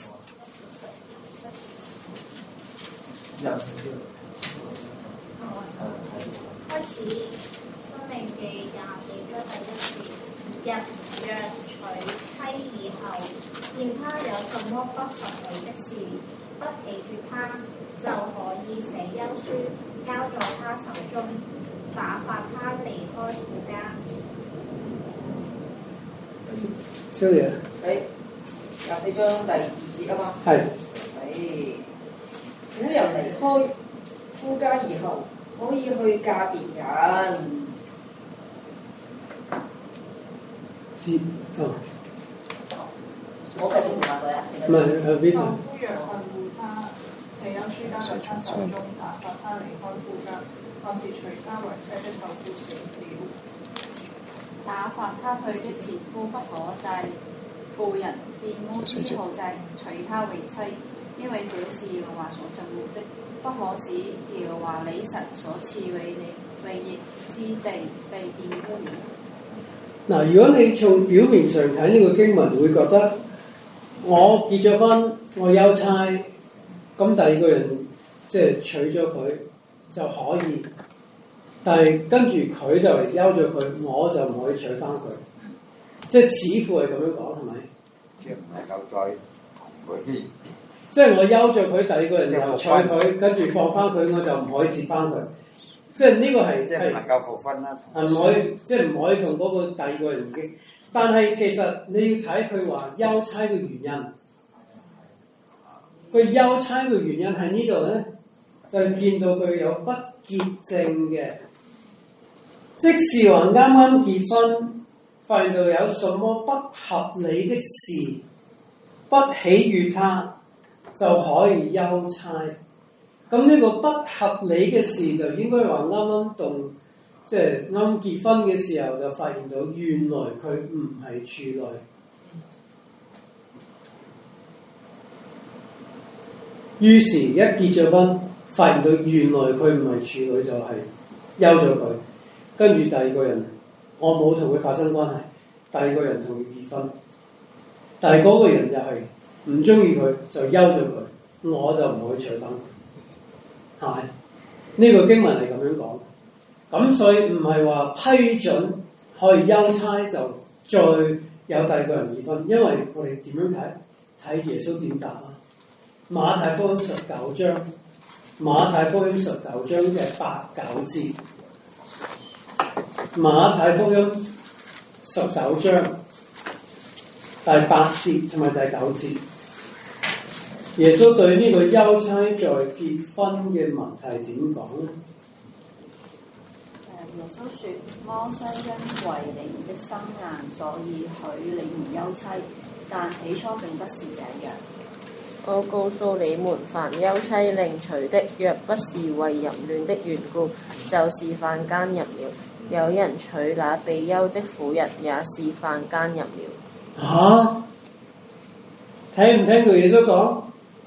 開始《申命記》24章第1節，人若娶妻以後，見他有什麼不合理的事，不喜悅他，就可以寫休書交在他手中，打發他離開父家。 少爺。 24章第2節啊嘛。 係。 婦人離開夫家以後，可以去嫁別人。我繼續讀下佢啊。 唔係邊度？ 丈夫若恨惡他，寫休書交在他手中，打發他離開夫家，或是娶她為妻的後夫死了， 打發他去的前夫不可再婦人變污之後再娶她為妻，因為這是耶和華所憎惡的，不可使耶和華你神所賜予你為業之地被玷污了。 嗱，如果你從表面上睇呢個經文，會覺得我結咗婚，我休差，咁第二個人即係娶咗佢就可以，但係跟住佢就嚟休咗佢，我就唔可以娶翻佢，即係似乎係咁樣講，係咪？ 即係唔能夠再同佢。 即係我休咗佢，第二個人又娶佢，跟住放翻佢，我就唔可以接翻佢。即係呢個係唔能夠復婚啦。 唔可以，即係唔可以同嗰個第二個人已經。但係其實你要睇佢話休差嘅原因。佢休差嘅原因喺呢度咧，就見到佢有不潔淨嘅，即是話啱啱結婚，發現到有什麼不合理的事，不喜悅他，就可以休差。咁呢個不合理嘅事就應該話啱啱動，即係啱結婚嘅時候就發現到原來佢唔係處女。於是，一結咗婚，發現到原來佢唔係處女，就係休咗佢。跟住第二個人，我冇同佢發生關係，第二個人同佢結婚，但係嗰個人又係唔中意佢，就休咗佢，我就唔可以娶翻佢，係咪？呢個經文係咁樣講，咁所以唔係話批准可以休差就再有第二個人結婚，因為我哋點樣睇耶穌點答啊？馬太福音19章馬太福音19章嘅8、9節。馬太福音19章第8節同埋第9節，耶穌對呢個憂差在結婚嘅問題點講咧？ 耶穌說：摩西因為你們的心硬，所以許你們憂妻，但起初並不是這樣。 我告訴你們，凡休妻另娶的，若不是為淫亂的緣故，就是犯奸淫了。有人娶那被休的婦人，也是犯奸淫了。 嚇！聽唔聽到耶穌講？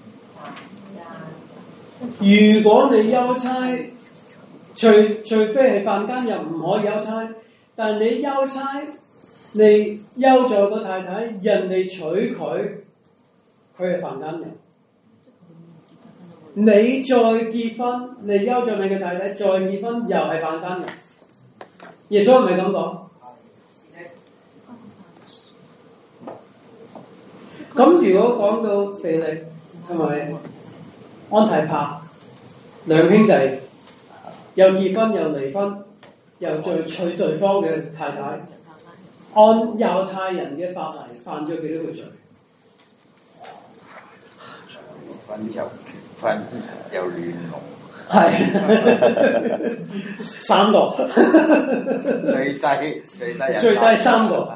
如果你休妻，除非係犯奸淫唔可以休妻，但你休妻，你休咗個太太，人哋娶佢。佢係犯奸淫，你再結婚，你休咗你嘅太太，再結婚又係犯奸淫。耶穌係咪咁講？咁如果講到腓力同埋安提帕兩兄弟，又結婚又離婚，又再娶對方嘅太太，按猶太人嘅法例犯咗幾多個罪？ 分又亂龍， 係3個， 最低 3個。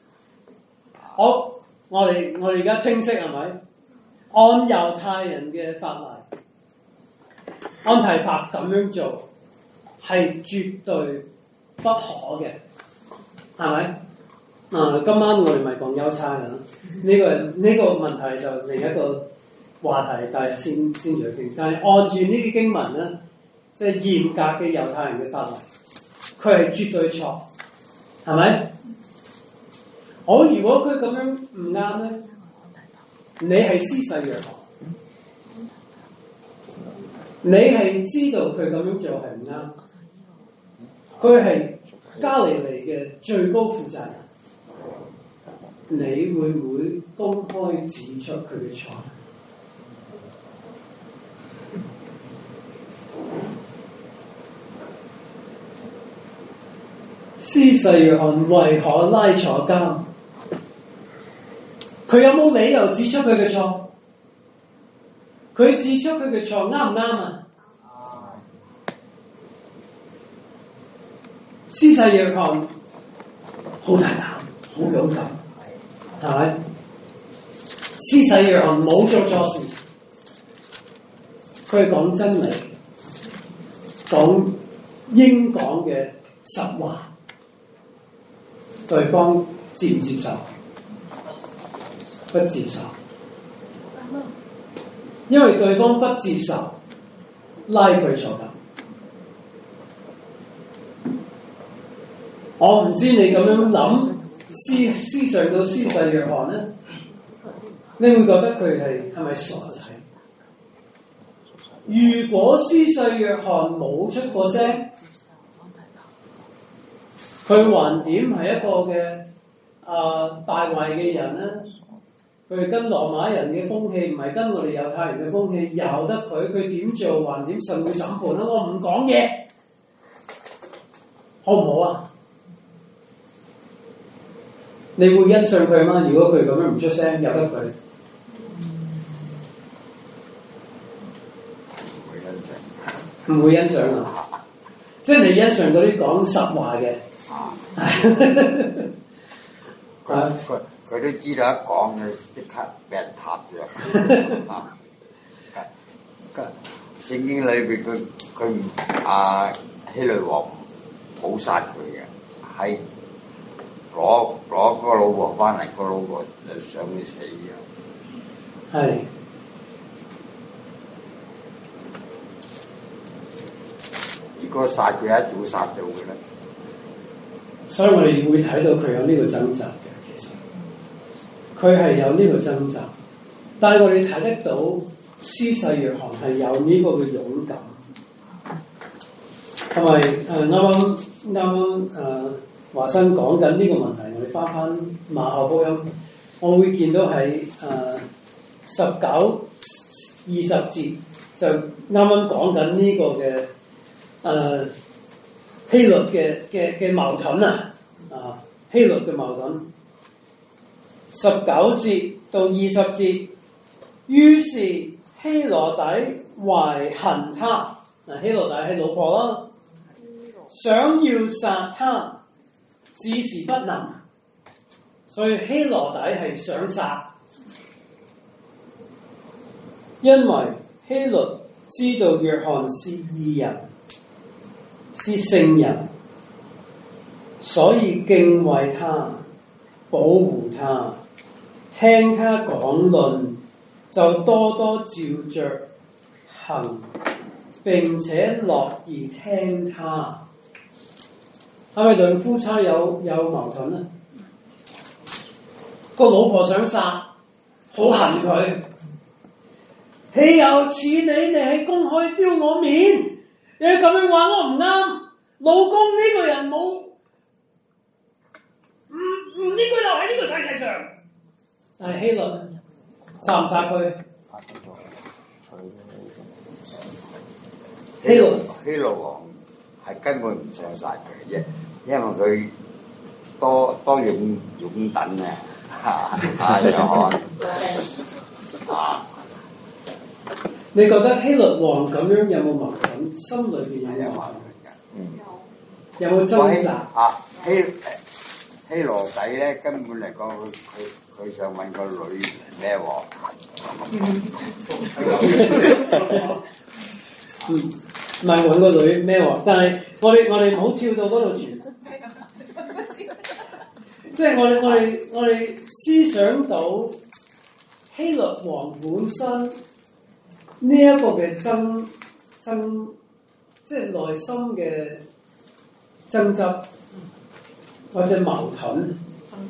我哋而家清晰係咪？按猶太人嘅法例，安提帕咁樣做係絕對不可嘅，係咪？今晚我哋咪講憂差㗎，呢個問題就另一個話題，但係先再傾。但係按住呢啲經文咧，即係嚴格嘅猶太人嘅法例，佢係絕對錯，係咪？如果佢咁樣唔啱咧，你係施洗約翰，你係知道佢咁樣做係唔啱，佢係加利利嘅最高負責人，你會唔會公開指出佢嘅錯？施洗約翰為何拉坐監？佢有冇理由指出佢嘅錯？佢指出佢嘅錯啱唔啱啊？施洗約翰好大膽，好勇敢，係咪？施洗約翰冇做錯事，佢係講真理，講應講嘅實話。對方接唔接受？不接受，因為對方不接受，拉佢坐監。我唔知你咁樣諗，思想到施洗約翰咧，你會覺得佢係咪傻仔？如果施洗約翰冇出過聲，佢還點係一個嘅敗壞嘅人咧？佢係跟羅馬人嘅風氣，唔係跟我哋猶太人嘅風氣，由得佢點做還點，神會審判啦！我唔講嘢，好唔好啊？你會欣賞佢嗎？如果佢咁樣唔出聲，由得佢，唔會欣賞啊！即係你欣賞嗰啲講實話嘅。 佢都知道一講嘅即刻俾人踏著。聖經裏邊佢唔希律王冇殺佢嘅，係攞個老婆翻嚟，個老婆就想佢死嘅。 係。 如果殺佢一早殺咗佢啦。 所以我哋會睇到佢有呢個掙扎嘅，其實佢係有呢個掙扎，但係我哋睇得到施洗約翰係有呢個嘅勇敢，同埋啱啱華生講緊呢個問題，我哋翻馬可福音，我會見到喺19、20節就啱啱講緊呢個嘅希律嘅矛盾啊，希律嘅矛盾。19節到20節，於是希羅底懷恨他，希羅底係老婆啦，想要殺他，只是不能，所以希羅底係想殺，因為希律知道約翰是義人，是聖人，所以敬畏他，保護他，聽他講論，就多多照着行，並且樂意聽他。係咪兩夫妻有矛盾呢？個老婆想殺，好恨佢。豈有此理！你係公開丟我面，你咁樣話我唔啱。老公呢個人冇唔應該留喺呢個世界上。但係希律殺唔殺佢？ 希律王係根本唔想殺佢嘅，因為佢多擁躉啊，約翰你覺得希律王咁樣有冇矛盾？心裏邊有冇矛盾？有冇掙扎？ 希羅底咧根本嚟講，佢想揾個女咩喎？ 唔係揾個女咩喎？但係我哋唔好跳到嗰度住。即係我哋思想到希律王本身呢一個嘅爭，即係內心嘅爭執或者矛盾。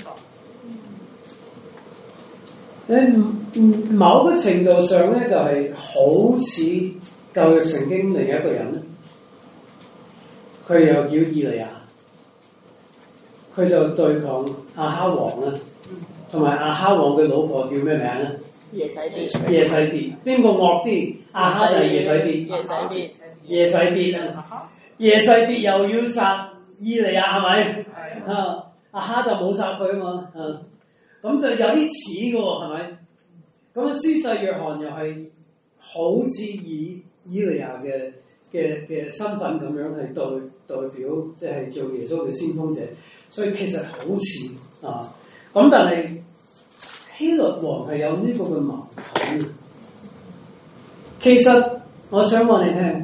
某個程度上咧，就係好似舊約聖經另一個人，佢又叫以利亞，佢就對抗亞哈王啦，同埋亞哈王嘅老婆叫咩名啊？ 耶洗別。 耶洗別，邊個惡啲？亞哈定耶洗別？耶洗別啊！耶洗別又要殺以利亞係咪？啊，亞哈就冇殺佢啊嘛，咁就有啲似嘅喎，係咪？咁施洗約翰又係好似以利亞嘅身份咁樣係代表，即係做耶穌嘅先鋒者，所以其實好似啊。咁但係希律王係有呢個嘅矛盾。其實我想話你聽，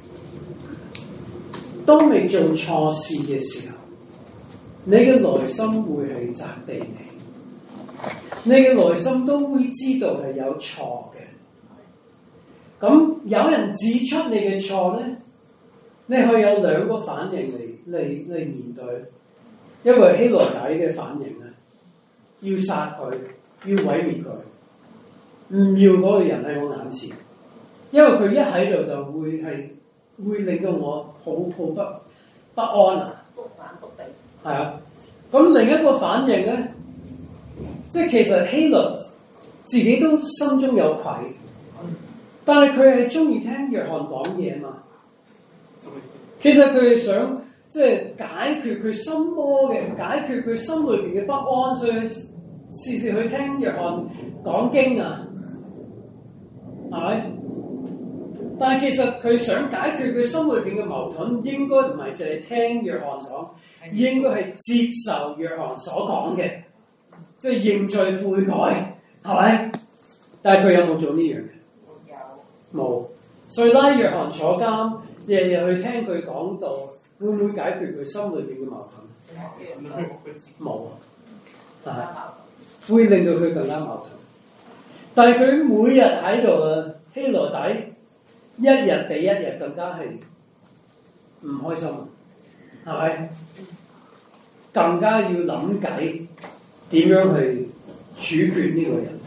當你做錯事嘅時候，你嘅內心會係責備你嘅內心都會知道係有錯嘅。咁有人指出你嘅錯咧，你可以有兩個反應嚟面對。一個係希羅底嘅反應啊，要殺佢，要毀滅佢，唔要嗰個人喺我眼前，因為佢一喺度就會令到我好不安啊，篤眼篤鼻。係啊，咁另一個反應咧，即係其實希律自己都心中有愧，但係佢係中意聽約翰講嘢嘛。其實佢係想即係解決佢心魔嘅，解決佢心裏邊嘅不安，所以時時去聽約翰講經啊，係咪？但係其實佢想解決佢心裏邊嘅矛盾，應該唔係淨係聽約翰講，應該係接受約翰所講嘅，即係認罪悔改，係咪？但係佢有冇做呢樣嘢？冇，所以拉約翰坐監，日日去聽佢講道，會唔會解決佢心裏邊嘅矛盾？冇，但係會令到佢更加矛盾。但係佢每日喺度啊，希羅底一日比一日更加係唔開心，係咪？更加要諗計點樣去處決呢個人。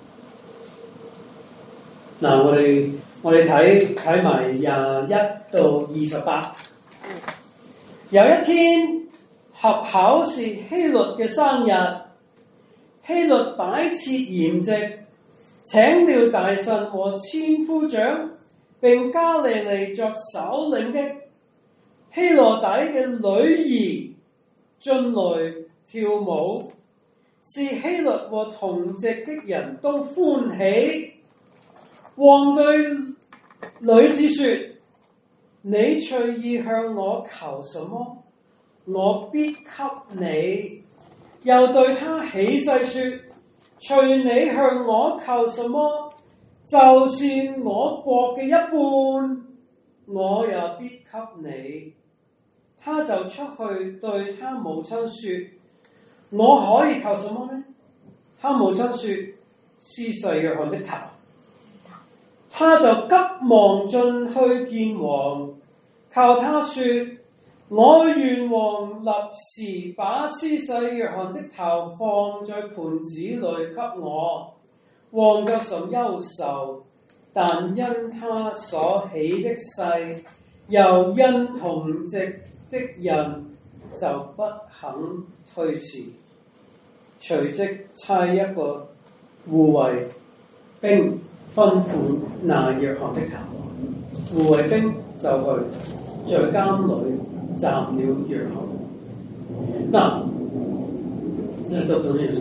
嗱，我哋睇埋21到28。有一天合巧是希律嘅生日，希律擺設筵席，請了大臣和千夫長， 並加利利作首領的希羅底嘅女兒進來跳舞，是希律和同席的人都歡喜。王對女子說：你隨意向我求什麼，我必給你。又對他起誓說：隨你向我求什麼，就是我國嘅一半，我也必給你。他就出去對他母親說：我可以求什麼呢？他母親說：施洗約翰的頭。他就急忙進去見王，求他說：我願王立時把施洗約翰的頭放在盤子裏給我。王就甚憂愁，但因他所起的誓，又因同席的人，就不肯推辭。隨即差一個護衛兵吩咐拿約翰的頭，護衛兵就去在監裏斬了約翰。嗱，即係讀到呢樣，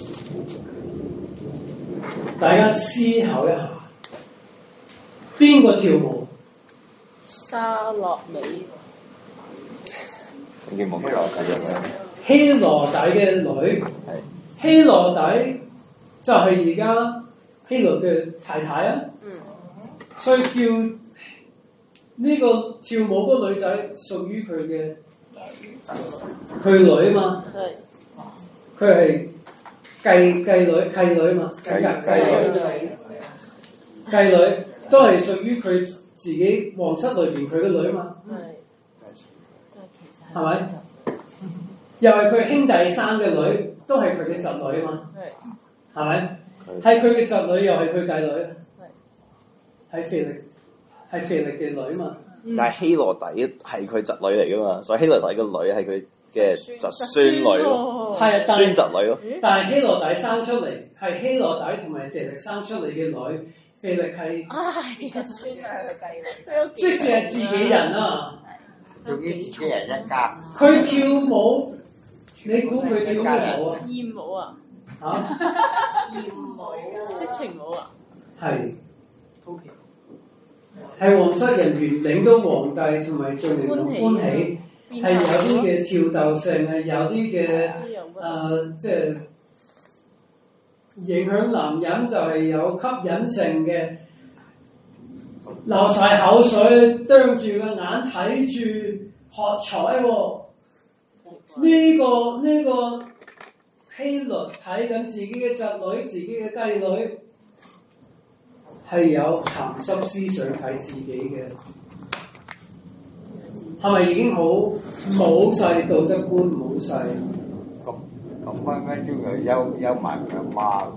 大家思考一下，邊個跳舞？ 沙洛美。 希羅底嘅女，希羅底就係而家希律嘅太太啊。所以叫呢個跳舞嗰個女仔屬於佢嘅佢女啊嘛。佢係繼女契女啊嘛。繼女都係屬於佢自己皇室裏邊佢嘅女啊嘛。係咪？又係佢兄弟生嘅女，都係佢嘅侄女啊嘛。係咪？係佢嘅侄女，又係佢繼女。係腓力嘅女嘛。 但係希羅底係佢侄女嚟噶嘛，所以希羅底個女係佢嘅侄孫女咯，係孫侄女咯。 但係希羅底生出嚟係希羅底同埋腓力生出嚟嘅女，腓力係侄孫女係佢繼女， 即使係自己人啊。 屬於自己人一家。 佢跳舞，你估佢跳咩舞啊？ 豔舞啊！ 嚇？ 豔舞，色情舞啊！ 係。係皇室人員領到皇帝同埋眾人同歡喜，係有啲嘅挑逗性，係有啲嘅即係影響男人，就係有吸引性嘅，流晒口水，啄住個眼睇住喝彩喎。呢個希律睇緊自己嘅侄女、自己嘅繼女。係有鹹濕思想睇自己嘅，係咪已經好冇晒道德觀，冇晒？ 咁分分鐘又休埋佢阿媽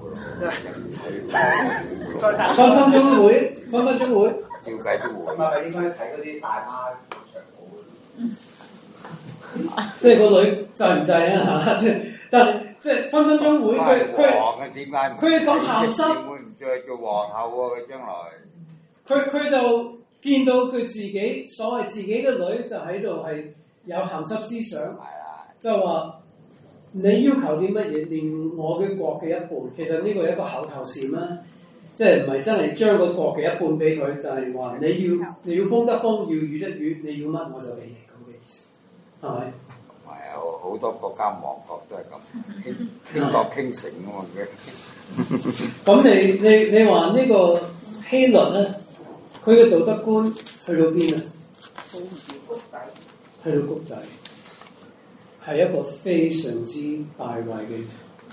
㗎喎， 分分鐘會， 照計都會。 咁係咪應該睇嗰啲大媽長舞？ 即係個女制唔制啊？嚇！但係即係分分鐘會，佢咁鹹濕。 再做皇后喎，佢將來。 佢就見到佢自己所謂自己嘅女就喺度係有鹹濕思想，就話你要求啲乜嘢，連我嘅國嘅一半，其實呢個係一個口頭禪啦，即係唔係真係將個國嘅一半俾佢，就係話你要風得風，要雨得雨，你要乜我就俾你咁嘅意思，係咪？ 係啊，好多國家亡國都係咁，傾國傾城啊嘛嘅。 咁你話呢個希律咧，佢嘅道德觀去到邊啊？去到谷底，係一個非常之敗壞嘅人。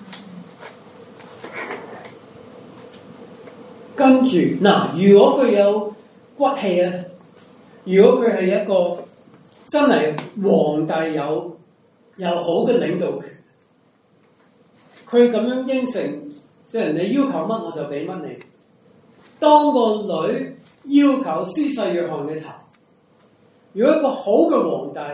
跟住嗱，如果佢有骨氣啊，如果佢係一個真係皇帝有好嘅領導權，佢咁樣應承。即係你要求乜我就俾乜你。當個女要求施洗約翰嘅頭，如果一個好嘅皇帝，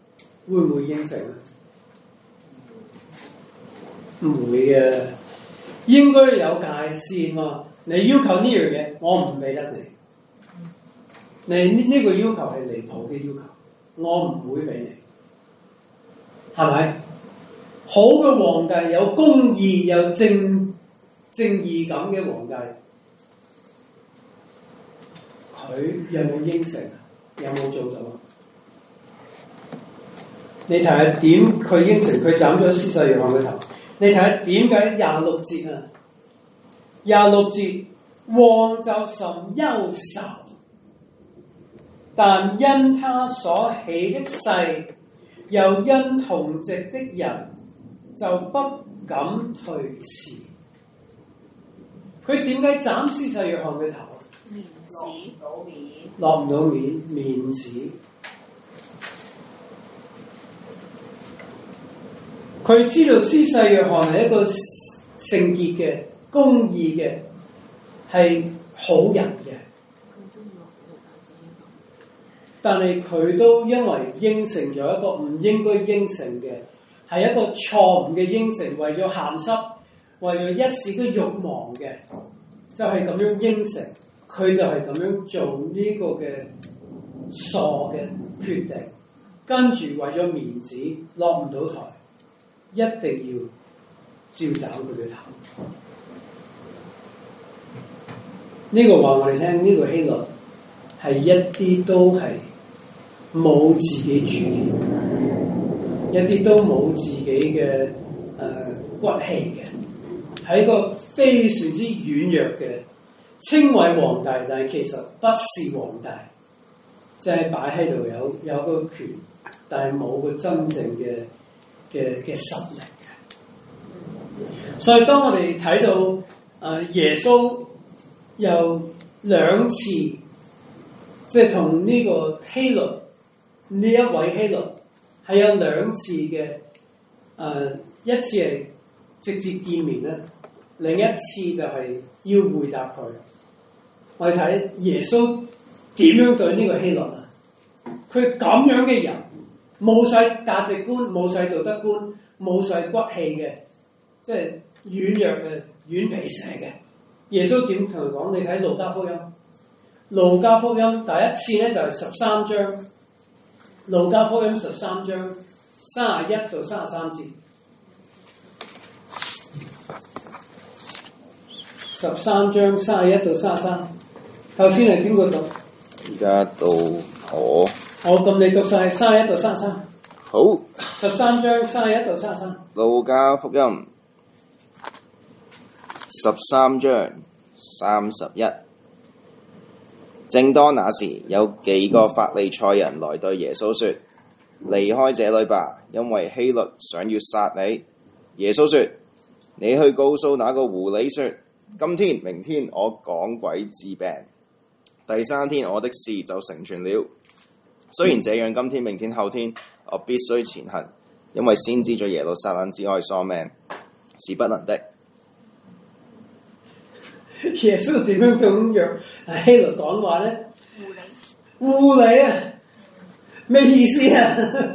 會唔會應承啊？唔會嘅， 應該有界線喎。你要求呢樣嘢，我唔俾得你。你呢個要求係離譜嘅要求，我唔會俾你，係咪？好嘅皇帝有公義有正義感嘅皇帝，佢有冇應承啊？有冇做到啊？你睇下點佢應承，佢斬咗施洗約翰嘅頭。你睇下點解26節啊？26節，王就甚憂愁，但因他所起的誓，又因同席的人，就不敢推辭。佢點解斬施洗約翰嘅頭？ 面子落唔到面子。佢知道施洗約翰係一個聖潔嘅、公義嘅，係好人嘅。但係佢都因為應承咗一個唔應該應承嘅，係一個錯誤嘅應承，為咗鹹濕，為咗一時嘅慾望嘅，就係咁樣應承，佢就係咁樣做呢個嘅錯嘅決定，跟住為咗面子落唔到台，一定要照斬佢嘅頭。呢個話我哋聽，呢個希律係一啲都係冇自己主見，一啲都冇自己嘅骨氣嘅，係一個非常之軟弱嘅，稱為皇帝，但係其實不是皇帝，即係擺喺度有個權，但係冇個真正嘅實力嘅。所以當我哋睇到耶穌有兩次，即係同呢個希律呢一位希律係有兩次嘅一次係直接見面啦，另一次就係要回答佢。我哋睇耶穌點樣對呢個希律啊？佢咁樣嘅人，冇晒價值觀，冇晒道德觀，冇晒骨氣嘅，即係軟弱嘅、軟皮蛇嘅。耶穌點同佢講？你睇路加福音，路加福音第一次咧就係13章，路加福音13章31到33節，13章31到33。頭先係邊個讀？ 而家到我。 好，咁你讀晒31到33。 好。 13章31到33。 路加福音13章31。正當那時，有幾個法利賽人來對耶穌說：離開這裡吧，因為希律想要殺你。耶穌說：你去告訴那個狐狸說，今天、明天我趕鬼治病，第三天我的事就成全了。雖然這樣，今天、明天、後天我必須前行，因為先知在耶路撒冷之外喪命是不能的。 耶穌點樣同希律講話咧？狐狸啊，咩意思啊？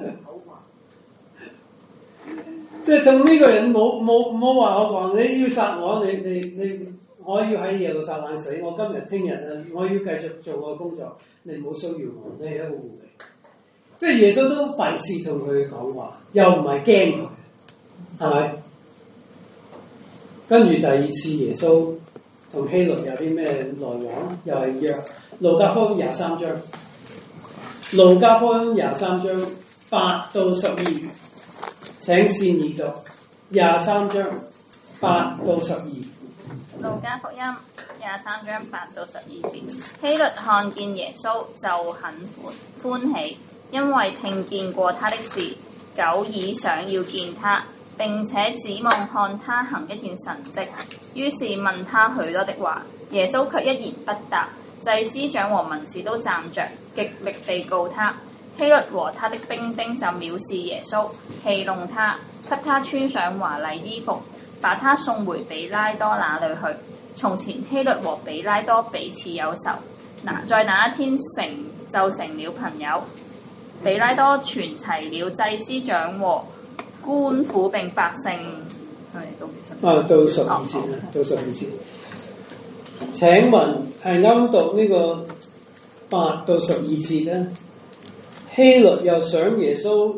即係同呢個人冇話我講你要殺我，你我要喺耶路撒冷死，我今日聽日我要繼續做我嘅工作，你唔好騷擾我，你係一個狐狸。即係耶穌都費事同佢講話，又唔係驚佢，係咪？跟住第二次耶穌同希律有啲咩來往？又係約路加福音23章，路加福音23章8到12，請善意讀23章8到12。 路加福音23章8到12節，希律看見耶穌就很歡喜，因為聽見過他的事，久已想要見他，並且指望看他行一件神蹟，於是問他許多的話，耶穌卻一言不答。祭司長和文士都站着，極力地告他。希律和他的兵丁就藐視耶穌，戲弄他，給他穿上華麗衣服，把他送回比拉多那裡去。從前希律和比拉多彼此有仇，在那一天就成了朋友。比拉多傳齊了祭司長和官府並百姓，都其實到12節啊，到12節。請問係啱讀呢個8到12節咧？希律又想耶穌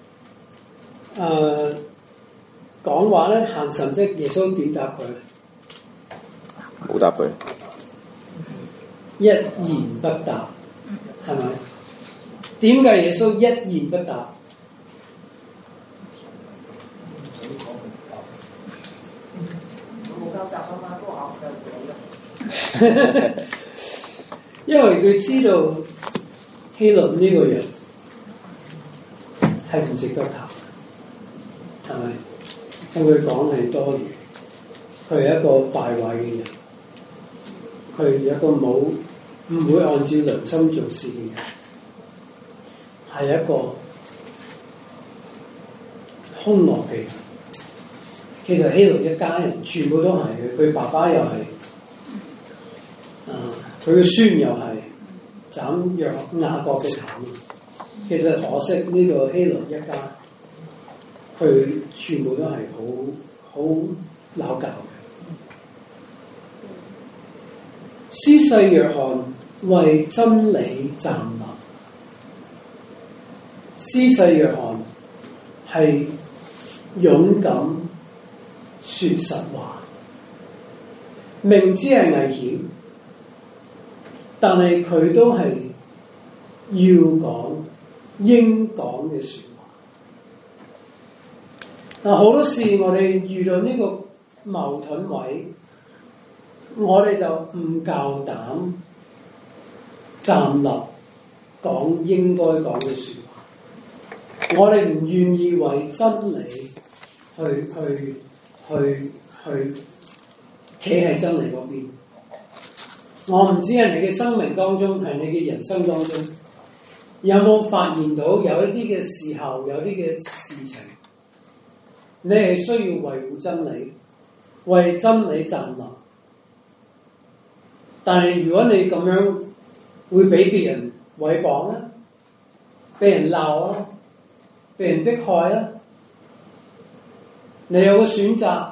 講話咧，行神蹟，耶穌點答佢？ 冇答佢， 一言不答，係咪？點解耶穌一言不答？ 冇交集啊嘛，都話佢唔理咯。 因為佢知道希律呢個人係唔值得答，係咪？同佢講係多餘，佢係一個敗壞嘅人，佢係一個唔會按照良心做事嘅人，係一個兇惡嘅人。其實希律一家人全部都係嘅，佢爸爸又係，佢嘅孫又係斬雅各嘅頭。其實可惜呢個希律一家，佢全部都係好鬧交嘅。施洗約翰為真理站立，施洗約翰係勇敢說實話，明知係危險，但係佢都係要講應講嘅說話。好多時我哋遇到呢個矛盾位，我哋就唔夠膽站立講應該講嘅說話，我哋唔願意為真理去企喺真理嗰邊。我唔知係你嘅生命當中，係你嘅人生當中，有冇發現到有一啲嘅時候，有啲嘅事情，你係需要維護真理，為真理站立。但係如果你咁樣會俾別人毀謗啦，俾人鬧啦，俾人迫害啦，你有個選擇，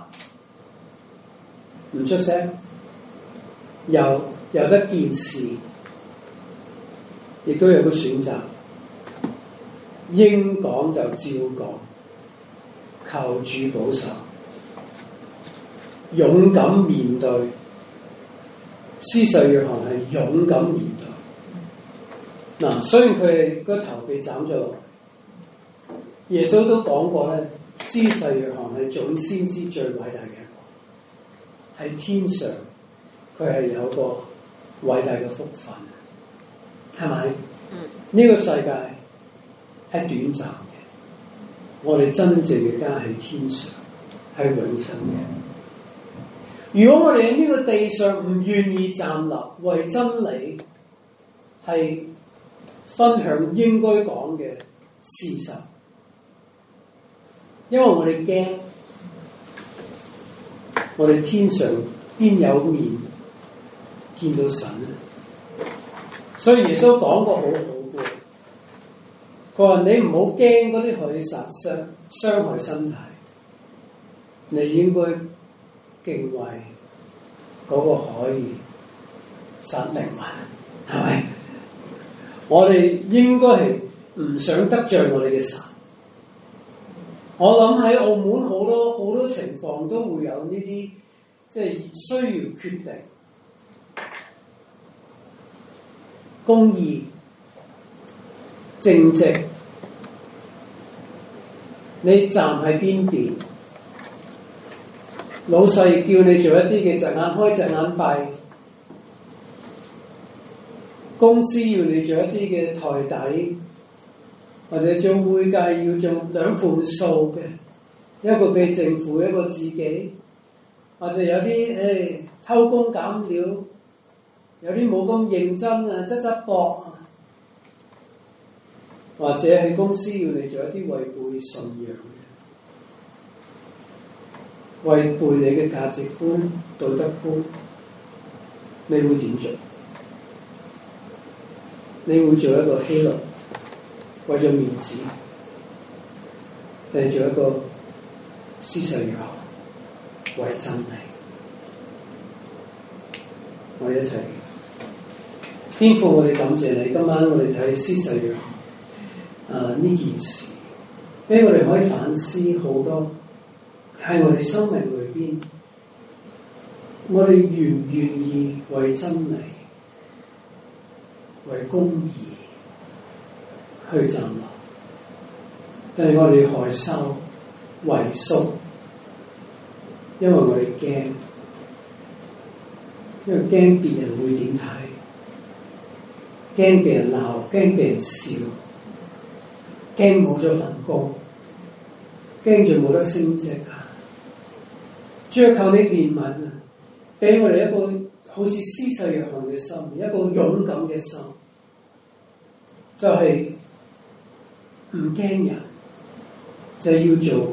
唔出聲，有得件事，亦都有個選擇，應講就照講，求主保守，勇敢面對。施洗約翰係勇敢面對。雖然佢哋個頭被斬咗落嚟，耶穌都講過咧，施洗約翰係眾先知最偉大嘅一個，喺天上佢係有個偉大嘅福分，係咪？呢個世界係短暫嘅，我哋真正嘅家喺天上，係永生嘅。如果我哋喺呢個地上唔願意站立為真理，係分享應該講嘅事實，因為我哋驚，我哋天上邊有面見到神咧？所以耶穌講過好好嘅，佢話你唔好驚嗰啲可以傷害身體，你應該敬畏嗰個可以殺靈魂，係咪？我哋應該係唔想得罪我哋嘅神。我諗喺澳門好多情況都會有呢啲，即係需要決定公義、正直，你站喺邊邊？老細叫你做一啲嘅隻眼開隻眼閉，公司要你做一啲嘅台底，或者做會計要做兩盤數嘅，一個俾政府，一個自己，或者有啲偷工減料，有啲冇咁認真啊，側膊啊，或者喺公司要你做一啲違背信仰嘅，違背你嘅價值觀、道德觀，你會點做？你會做一個希律，為咗面子，定係做一個施洗約翰？ 為真理。我哋一齊天父，我哋感謝你。今晚我哋睇施洗約翰呢件事，俾我哋可以反思好多喺我哋生命裏邊，我哋願唔願意為真理、為公義去站立，但係我哋害羞、畏縮，因為我哋驚。因為驚別人會點睇，驚被人鬧，驚被人笑，驚冇咗份工，驚住冇得升職啊！主要靠你憐憫啊，俾我哋一個好似施洗約翰嘅心，一個勇敢嘅心，就係唔驚人，就係要做